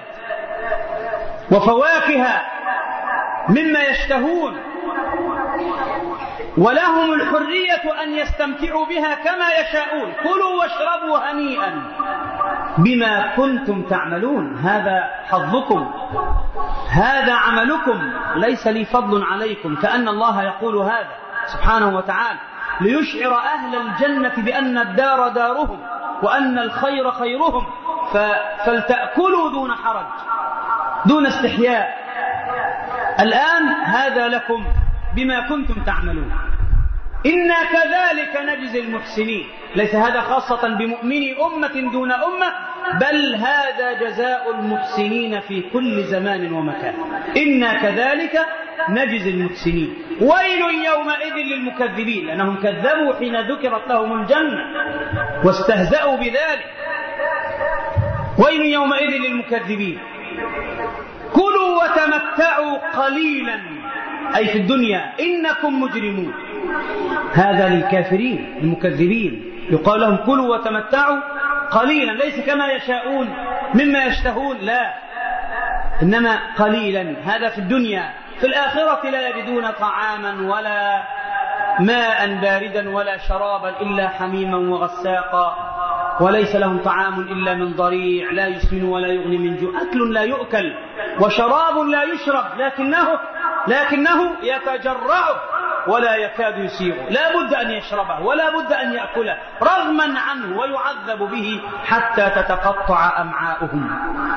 وفواكه مما يشتهون. ولهم الحرية أن يستمتعوا بها كما يشاءون. كلوا واشربوا هنيئا بما كنتم تعملون، هذا حظكم، هذا عملكم، ليس لي فضل عليكم. كأن الله يقول هذا سبحانه وتعالى ليشعر أهل الجنة بأن الدار دارهم وأن الخير خيرهم، فلتأكلوا دون حرج دون استحياء. الآن هذا لكم بما كنتم تعملون. إنا كذلك نجزي المحسنين. ليس هذا خاصة بمؤمني أمة دون أمة، بل هذا جزاء المحسنين في كل زمان ومكان. إنا كذلك نجزي المحسنين. ويل يومئذ للمكذبين، لأنهم كذبوا حين ذكرت لهم الجنة واستهزأوا بذلك. ويل يومئذ للمكذبين. كلوا وتمتعوا قليلا، أي في الدنيا، إنكم مجرمون. هذا للكافرين المكذبين، يقال لهم كلوا وتمتعوا قليلا، ليس كما يشاءون مما يشتهون، لا، إنما قليلا. هذا في الدنيا. في الآخرة لا يجدون طعاما ولا ماء باردا ولا شرابا إلا حميما وغساقا، وليس لهم طعام إلا من ضريع لا يسمن ولا يغني من جوع. أكل لا يؤكل وشراب لا يشرب، لكنه لكنه يتجرعه ولا يكاد يسيغه. لا بد أن يشربه ولا بد أن يأكله رغما عنه، ويعذب به حتى تتقطع أمعاؤهم.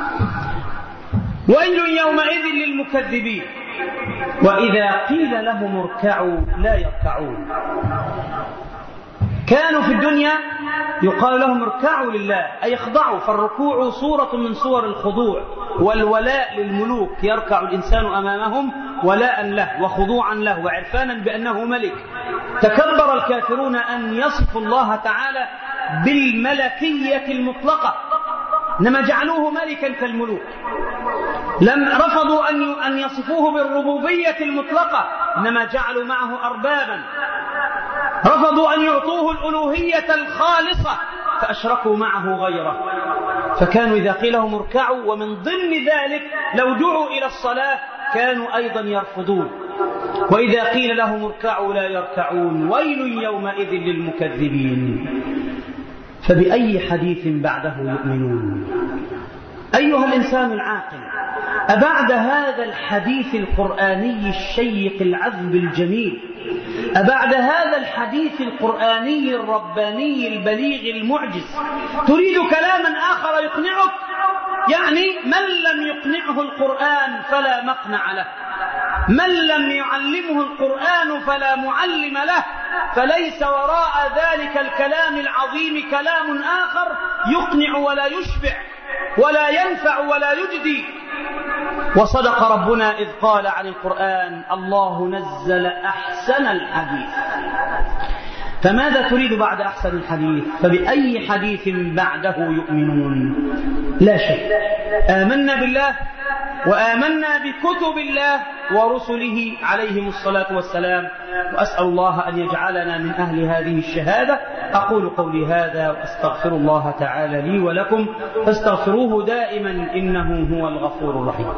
ويل يومئذ للمكذبين. وإذا قيل لهم اركعوا لا يركعون. كانوا في الدنيا يقال لهم اركعوا لله، أي اخضعوا، فالركوع صورة من صور الخضوع والولاء للملوك، يركع الإنسان أمامهم ولاء له وخضوعا له وعرفانا بأنه ملك. تكبر الكافرون أن يصفوا الله تعالى بالملكية المطلقة، إنما جعلوه ملكا كالملوك. لم رفضوا أن يصفوه بالربوبية المطلقة، إنما جعلوا معه أربابا. رفضوا أن يعطوه الألوهية الخالصة، فأشركوا معه غيره. فكانوا إذا قيل لهم اركعوا، ومن ضمن ذلك لو دعوا إلى الصلاة كانوا أيضا يرفضون. وإذا قيل لهم اركعوا لا يركعون. ويل يومئذ للمكذبين. فبأي حديث بعده يؤمنون؟ أيها الإنسان العاقل، أبعد هذا الحديث القرآني الشيق العذب الجميل، أبعد هذا الحديث القرآني الرباني البليغ المعجز، تريد كلاما آخر يقنعك؟ يعني من لم يقنعه القرآن فلا مقنع له، من لم يعلمه القرآن فلا معلم له. فليس وراء ذلك الكلام العظيم كلام آخر يقنع ولا يشبع ولا ينفع ولا يجدي. وصدق ربنا إذ قال عن القرآن: الله نزل أحسن الحديث. فماذا تريد بعد أحسن الحديث؟ فبأي حديث بعده يؤمنون؟ لا شيء. آمنا بالله وآمنا بكتب الله ورسله عليهم الصلاة والسلام، وأسأل الله أن يجعلنا من أهل هذه الشهادة. أقول قولي هذا وأستغفر الله تعالى لي ولكم، فاستغفروه دائما إنه هو الغفور الرحيم.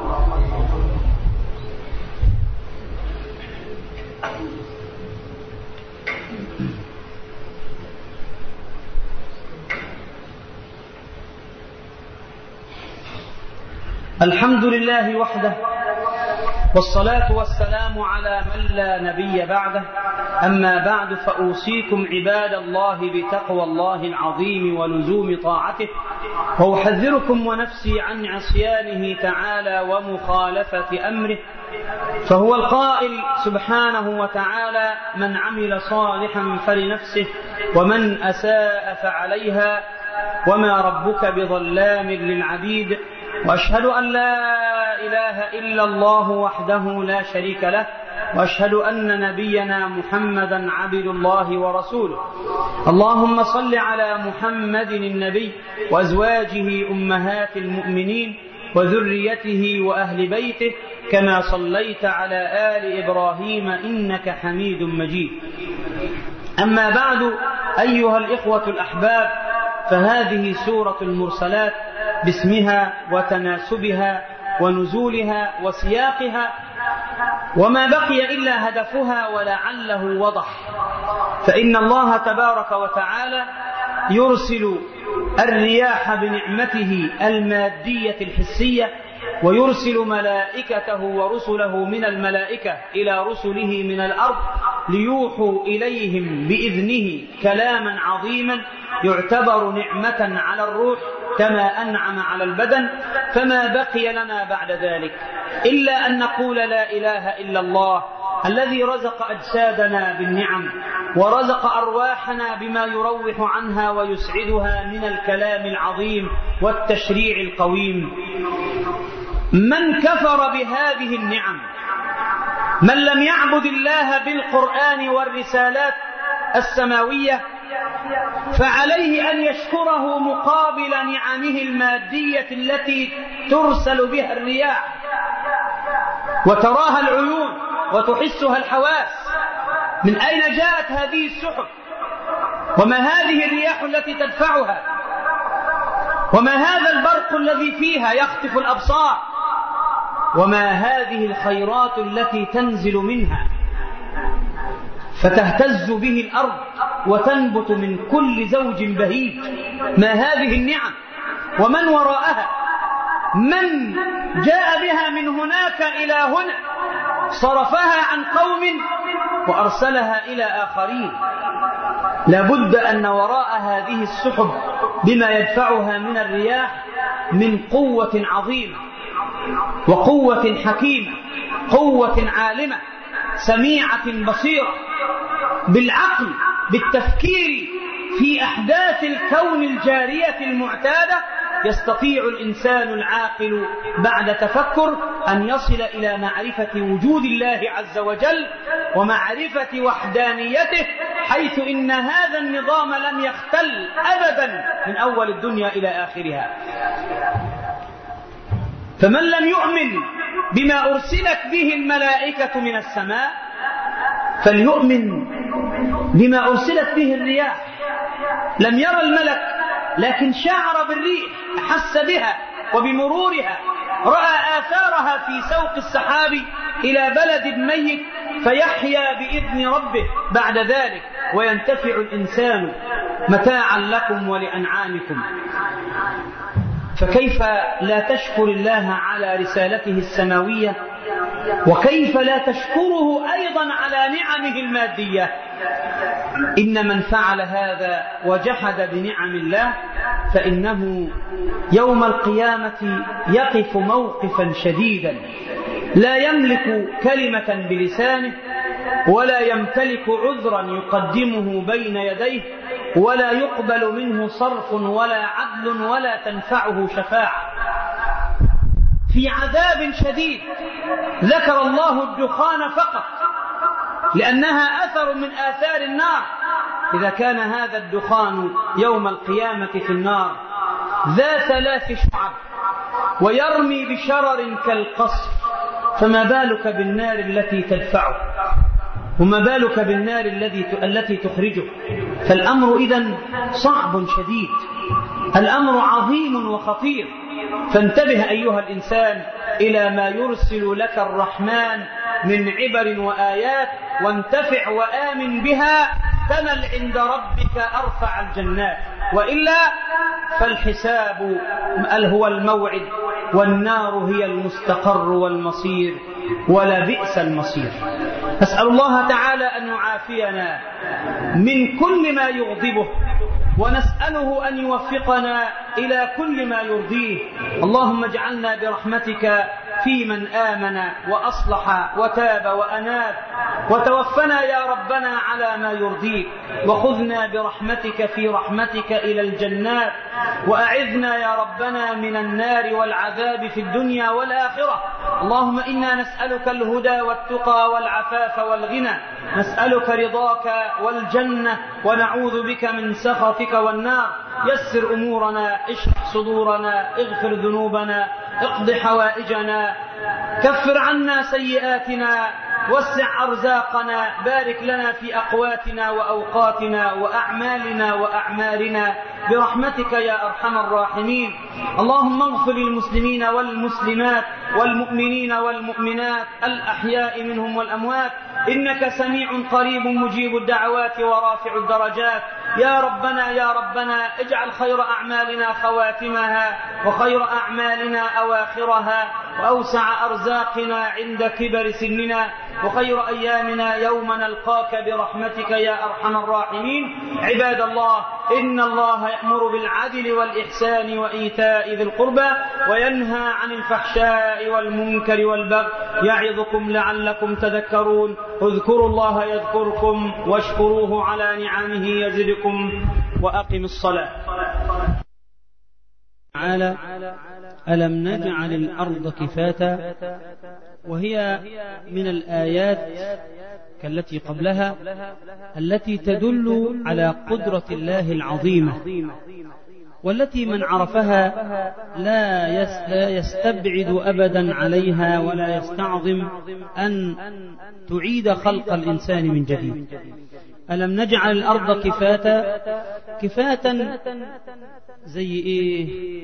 الحمد لله وحده، والصلاة والسلام على من لا نبي بعده. أما بعد، فأوصيكم عباد الله بتقوى الله العظيم ولزوم طاعته، وأحذركم ونفسي عن عصيانه تعالى ومخالفة أمره. فهو القائل سبحانه وتعالى: من عمل صالحا فلنفسه ومن أساء فعليها وما ربك بظلام للعبيد. وأشهد أن لا إله إلا الله وحده لا شريك له، وأشهد أن نبينا محمدا عبد الله ورسوله. اللهم صل على محمد النبي وأزواجه أمهات المؤمنين وذريته وأهل بيته، كما صليت على آل إبراهيم إنك حميد مجيد. أما بعد، أيها الإخوة الأحباب، فهذه سورة المرسلات باسمها وتناسبها ونزولها وسياقها وما بقي إلا هدفها ولعله وضح. فإن الله تبارك وتعالى يرسل الرياح بنعمته المادية الحسية، ويرسل ملائكته ورسله من الملائكة إلى رسله من الأرض ليوحوا إليهم بإذنه كلاما عظيما يعتبر نعمة على الروح كما أنعم على البدن. فما بقي لنا بعد ذلك إلا أن نقول لا إله إلا الله الذي رزق أجسادنا بالنعم ورزق أرواحنا بما يروح عنها ويسعدها من الكلام العظيم والتشريع القويم. من كفر بهذه النعم، من لم يعبد الله بالقرآن والرسالات السماوية، فعليه أن يشكره مقابل نعمه المادية التي ترسل بها الرياح وتراها العيون وتحسها الحواس. من أين جاءت هذه السحب؟ وما هذه الرياح التي تدفعها؟ وما هذا البرق الذي فيها يخطف الأبصار؟ وما هذه الخيرات التي تنزل منها فتهتز به الأرض وتنبت من كل زوج بهيج؟ ما هذه النعم؟ ومن وراءها؟ من جاء بها من هناك إلى هنا، صرفها عن قوم وأرسلها إلى آخرين؟ لابد أن وراء هذه السحب بما يدفعها من الرياح من قوة عظيمة وقوة حكيمة، قوة عالمة سميعة بصيرة، بالعقل، بالتفكير في أحداث الكون الجارية المعتادة يستطيع الإنسان العاقل بعد تفكر أن يصل إلى معرفة وجود الله عز وجل ومعرفة وحدانيته، حيث إن هذا النظام لم يختل أبدا من أول الدنيا إلى آخرها. فمن لم يؤمن بما أرسلت به الملائكة من السماء فليؤمن بما أرسلت به الرياح. لم يرى الملك لكن شعر بالريح، أحس بها وبمرورها، رأى آثارها في سوق السحاب إلى بلد ميت فيحيا بإذن ربه بعد ذلك وينتفع الإنسان متاعا لكم ولأنعامكم. فكيف لا تشكر الله على رسالته السماوية؟ وكيف لا تشكره أيضا على نعمه المادية؟ إن من فعل هذا وجحد بنعم الله فإنه يوم القيامة يقف موقفا شديدا، لا يملك كلمة بلسانه ولا يمتلك عذرا يقدمه بين يديه، ولا يقبل منه صرف ولا عدل ولا تنفعه شفاعة. في عذاب شديد. ذكر الله الدخان فقط لأنها أثر من آثار النار. إذا كان هذا الدخان يوم القيامة في النار ذا ثلاث شعب ويرمي بشرر كالقصر، فما بالك بالنار التي تدفعه، وما بالك بالنار التي تخرجه؟ فالأمر إذن صعب شديد، الأمر عظيم وخطير. فانتبه أيها الإنسان إلى ما يرسل لك الرحمن من عبر وآيات، وانتفع وآمن بها تنل عند ربك أرفع الجنات، وإلا فالحساب هو الموعد والنار هي المستقر والمصير، ولا بئس المصير. أسأل الله تعالى أن يعافينا من كل ما يغضبه، ونسأله أن يوفقنا إلى كل ما يرضيه. اللهم اجعلنا برحمتك في من آمن وأصلح وتاب وأناب، وتوفنا يا ربنا على ما يرضيك، وخذنا برحمتك في رحمتك إلى الجنات، وأعذنا يا ربنا من النار والعذاب في الدنيا والآخرة. اللهم إنا نسألك الهدى والتقى والعفاف والغنى، نسألك رضاك والجنة، ونعوذ بك من سخطك والنار. يسر أمورنا، اشرح صدورنا، اغفر ذنوبنا، اقض حوائجنا، كفر عنا سيئاتنا، وسع أرزاقنا، بارك لنا في أقواتنا وأوقاتنا وأعمالنا وأعمالنا برحمتك يا أرحم الراحمين. اللهم اغفر للمسلمين والمسلمات والمؤمنين والمؤمنات الأحياء منهم والأموات، إنك سميع قريب مجيب الدعوات ورافع الدرجات. يا ربنا يا ربنا اجعل خير أعمالنا خواتمها، وخير أعمالنا أواخرها، وأوسع أرزاقنا عند كبر سننا، وخير أيامنا يوم نلقاك برحمتك يا أرحم الراحمين. عباد الله، إن الله يأمر بالعدل والإحسان وإيتاء ذي القربى، وينهى عن الفحشاء والمنكر والبغي، يعظكم لعلكم تذكرون. اذكروا الله يذكركم، واشكروه على نعمه يزدكم، وأقم الصلاة. تعالى: ألم نجعل الأرض كفاتا، وهي من الآيات كالتي قبلها التي تدل على قدرة الله العظيمة، والتي من عرفها لا يستبعد أبدا عليها ولا يستعظم أن تعيد خلق الإنسان من جديد. ألم نجعل الأرض كفاتا، كفاتا زي إيه؟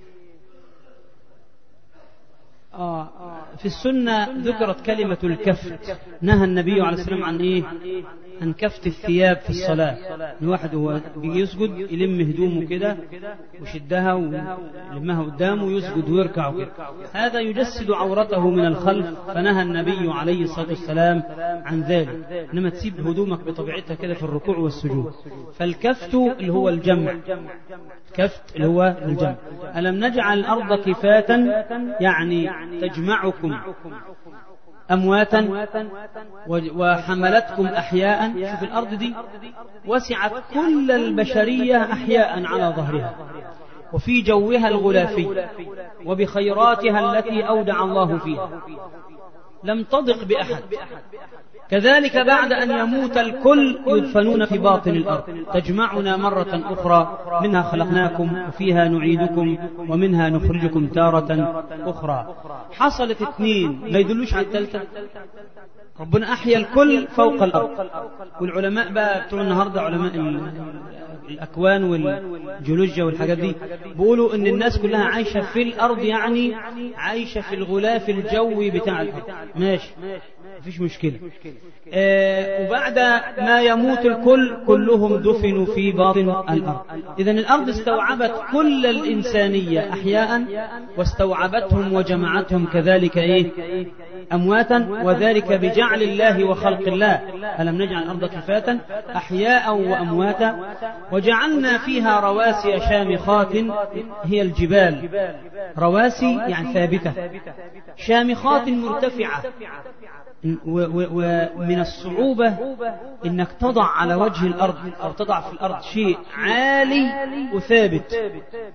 آه في السنة ذكرت كلمة الكفت، نهى النبي عليه السلام عن إيه؟ عن كفت الثياب في الصلاة. الواحد هو بيجي يسجد يلم هدومه كده ويشدها ويلمها قدامه ويسجد ويركع كده، هذا يجسد عورته من الخلف، فنهى النبي عليه الصلاة والسلام عن ذلك. إنما تسيب هدومك بطبيعتها كده في الركوع والسجود. فالكفت اللي هو الجمع، كفت اللي هو الجمع. ألم نجعل الأرض كفاتا يعني تجمعكم أمواتا وحملتكم أحياء. شوف الأرض دي وسعت كل البشرية أحياء على ظهرها، وفي جوها الغلافي وبخيراتها التي أودع الله فيها، لم تضق بأحد. كذلك بعد أن يموت الكل يدفنون في باطن الأرض، تجمعنا مرة أخرى، منها خلقناكم وفيها نعيدكم ومنها نخرجكم تارة أخرى. حصلت اثنين ما يدلوش على الثالثة. ربنا أحيا الكل فوق الأرض. والعلماء بقى بتوع النهاردة، علماء الأكوان والجيولوجيا والحاجات دي، بيقولوا إن الناس كلها عايشة في الأرض، يعني عايشة في الغلاف الجوي بتاع الأرض. ماشي، مفيش مشكلة. آه وبعد ما يموت الكل كلهم دفنوا في باطن الأرض. إذن الأرض استوعبت كل الإنسانية أحياء، واستوعبتهم وجمعتهم كذلك إيه؟ أمواتا، وذلك بجعل الله وخلق الله. ألم نجعل الأرض كفاتا أحياء وأمواتا، وجعلنا فيها رواسي شامخات، هي الجبال. رواسي يعني ثابتة، شامخات مرتفعة. ومن الصعوبة انك تضع على وجه الارض او تضع في الارض شيء عالي وثابت،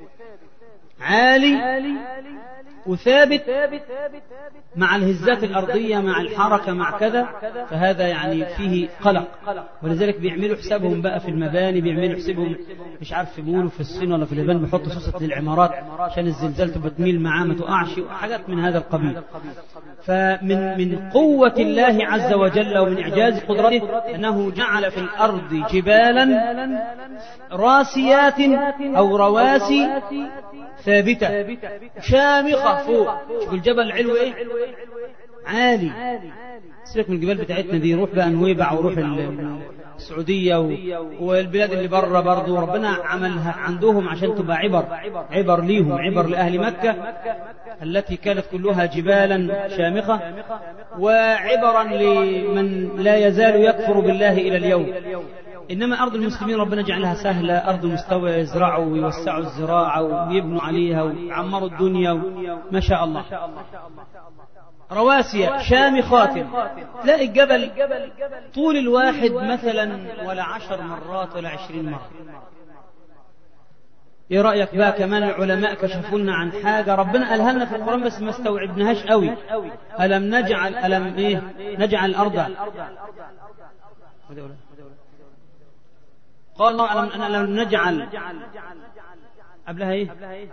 عالي وثابت مع الهزات الأرضية، مع الحركة، مع كذا، فهذا يعني فيه قلق. ولذلك بيعملوا حسابهم بقى في المباني، بيعملوا حسابهم مش عارف بيقولوا في الصين ولا في اليابان بيحطوا سوسة للعمارات عشان الزلزال تبقى تميل معاه ما تقعش، وحاجات من هذا القبيل. فمن من قوة الله عز وجل ومن إعجاز قدرته أنه جعل في الأرض جبالا راسيات أو رواسي ثابتة شامخة فوق. شوف الجبل العلو ايه؟ عالي. سيبك من الجبال بتاعتنا دي، روح بقى نويبع وروح السعودية والبلاد اللي بره برضو، ربنا عملها عندهم عشان تبقى عبر عبر ليهم، عبر لأهل مكة التي كانت كلها جبالا شامخة، وعبرا لمن لا يزال يكفر بالله إلى اليوم. إنما أرض المسلمين ربنا جعلها سهلة، أرض مستوى، يزرعوا ويوسعوا الزراعة ويبنوا عليها ويعمروا الدنيا، ما شاء الله. رواسي شامخات، تلاقي الجبل طول الواحد مثلا ولا عشر مرات ولا عشرين مرة. ايه رأيك بقى؟ كمان العلماء كشفوا لنا عن حاجة ربنا قالها لنا في القرآن بس ما استوعبناهاش قوي. ألم نجعل ألم إيه نجعل الأرض، قال الله ألم, ألم نجعل قبلها إيه؟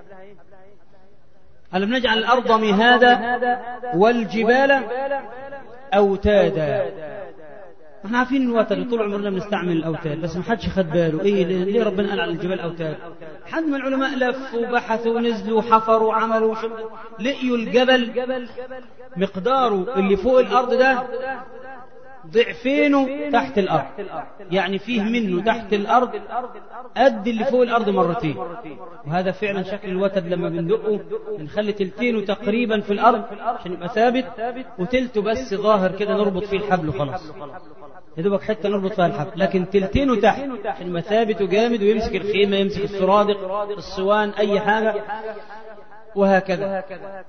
ألم نجعل الأرض مهادا والجبال أوتادا. احنا عارفين الوتر طول عمرنا بنستعمل الأوتاد، بس ما حدش خد باله إيه ليه ربنا قال على الجبال أوتاد. حد من العلماء لفوا وبحثوا ونزلوا وحفروا وعملوا لقيوا الجبل مقداره اللي فوق الأرض ده ضعفينه تحت الأرض، يعني فيه منه تحت الأرض قد اللي فوق الأرض مرتين. وهذا فعلا شكل الوتد لما بندقه بنخلي تلتينه تقريبا في الأرض عشان يبقى ثابت، وتلته بس ظاهر كده نربط فيه الحبل وخلاص، يدوبك حتى نربط فيها الحبل، لكن تلتينه تحت عشان يبقى ثابت وجامد ويمسك الخيمة، يمسك السرادق، الصوان، أي حاجة، وهكذا.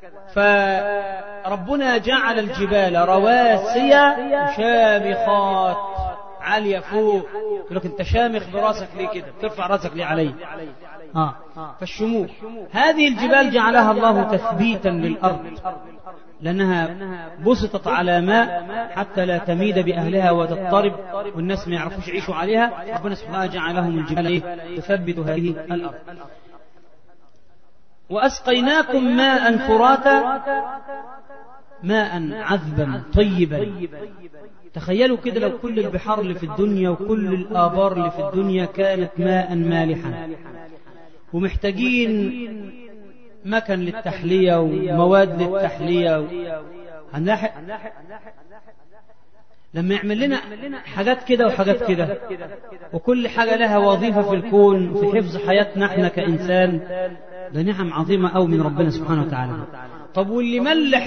فربنا جعل الجبال رواسي شامخات عالية فوق، يقول لك انت شامخ براسك ليه كده، ترفع راسك ليه عليه. آه. فالشموخ هذه الجبال جعلها الله تثبيتا للأرض، لأنها بسطت على ماء حتى لا تميد بأهلها وتضطرب والناس ما يعرفوش يعيشوا عليها. ربنا سبحانه جعلهم الجبال تثبت هذه الأرض. وأسقيناكم ماء فراتا، ماء عذبا طيبا. تخيلوا كده لو كل البحار اللي في الدنيا وكل الآبار اللي في الدنيا كانت ماء مالحا، ومحتاجين مكان للتحلية ومواد للتحلية، هنلاحق لما يعمل لنا حاجات كده وحاجات كده، وكل حاجة لها وظيفة في الكون في حفظ حياتنا احنا كإنسان، ده نعم عظيمة أو من ربنا سبحانه وتعالى. طب واللي ملح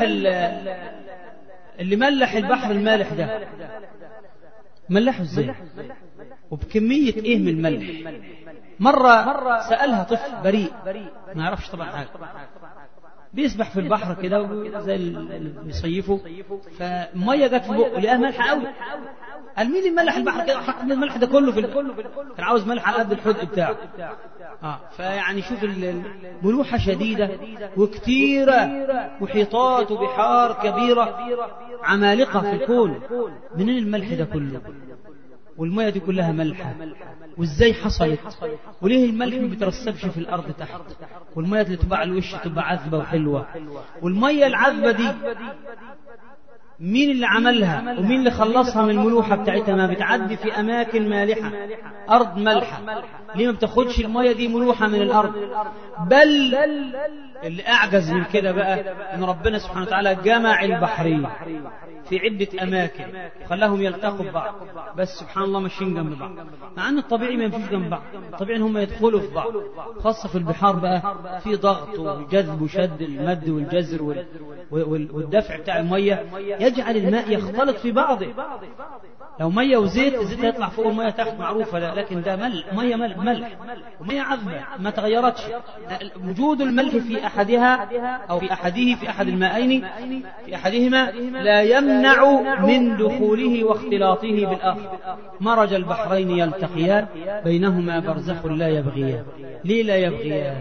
اللي ملح البحر المالح ده ملحه ازاي وبكمية ايه من الملح؟ مرة سألها طفل بريء ما يعرفش طبعا حاجة، بيسبح في البحر كده زي اللي بيصيفوا، فمية جت في بقه لقاها مالحة قوي. قال مين اللي ملح البحر كده وحط الملح ده كله في البحر؟ كان عاوز ملح على قد الحدق بتاعه. اه فيعني شوف الملوحة شديدة وكتيرة، محيطات وبحار كبيرة عمالقة في الكون، منين الملح ده كله؟ والمية دي كلها ملحة، وازاي حصلت؟ وليه الملح ما بيترسبش في الارض تحت؟ والمية اللي تبقى على الوش تبقى عذبة وحلوة، والمية العذبة دي مين اللي عملها ومين اللي خلصها من الملوحة بتاعتها؟ ما بتعدي في أماكن مالحة، أرض ملحة، ليه ما بتاخدش المية دي ملوحة من الأرض؟ بل اللي أعجز من كده بقى إن ربنا سبحانه وتعالى جمع البحرين في عدة أماكن خلاهم يلتقوا ببعض، بس سبحان الله ماشيين جنب بعض، مع أن الطبيعي ما يمشوش جنب بعض، الطبيعي إن هم يدخلوا في بعض، خاصة في البحار بقى في ضغط وجذب وشد المد والجزر والدفع بتاع المية يجعل الماء يختلط في بعضه. لو مية وزيت الزيت هيطلع فوق المية تحت معروفة، لا لكن ده ملح، مية ملح ملح ومية عذبة ما تغيرتش. وجود الملح في أحدها أو في أحده في أحد المائين في أحدهما لا يمنع من دخوله واختلاطه بالآخر. مرج البحرين يلتقيان بينهما برزخ لا يبغيان. ليه لا يبغيان؟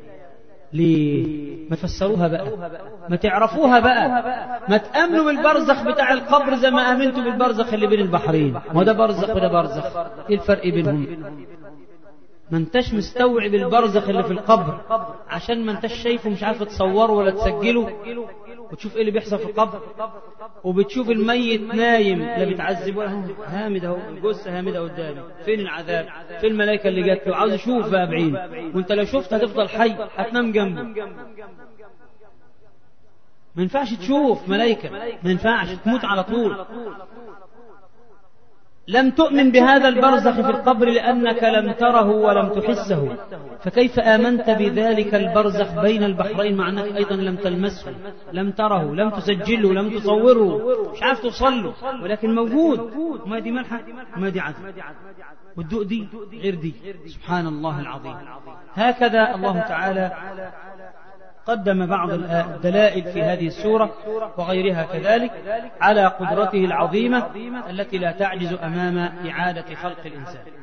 ليه؟ ما تفسروها بقى، ما تعرفوها بقى، ما تأمنوا بالبرزخ بتاع القبر زي ما آمنتوا بالبرزخ اللي بين البحرين. ما ده برزخ وده برزخ، ايه الفرق بينهم؟ ما انتش مستوعب البرزخ اللي في القبر عشان ما انتش شايفه، مش عارف تصوره ولا تسجله وتشوف ايه اللي بيحصل في القبر، وبتشوف الميت نايم لا بيتعذب ولا هامد اهو، الجثه هامده قدامي، فين العذاب؟ فين الملائكه اللي جت له؟ عاوز اشوف بقى بعيد، وانت لو شفت هتفضل حي، هتنام جنبه. ما ينفعش تشوف ملائكه، ما ينفعش، تموت على طول. لم تؤمن بهذا البرزخ في القبر لأنك لم تره ولم تحسه، فكيف آمنت بذلك البرزخ بين البحرين مع أنك أيضا لم تلمسه، لم تره، لم تسجله، لم تصوره، مش عارف توصله، ولكن موجود. ما دي ملحة ما دي عذب، والدوء دي غير دي. سبحان الله العظيم. هكذا الله تعالى قدم بعض الدلائل في هذه السورة وغيرها كذلك على قدرته العظيمة التي لا تعجز أمام إعادة خلق الإنسان.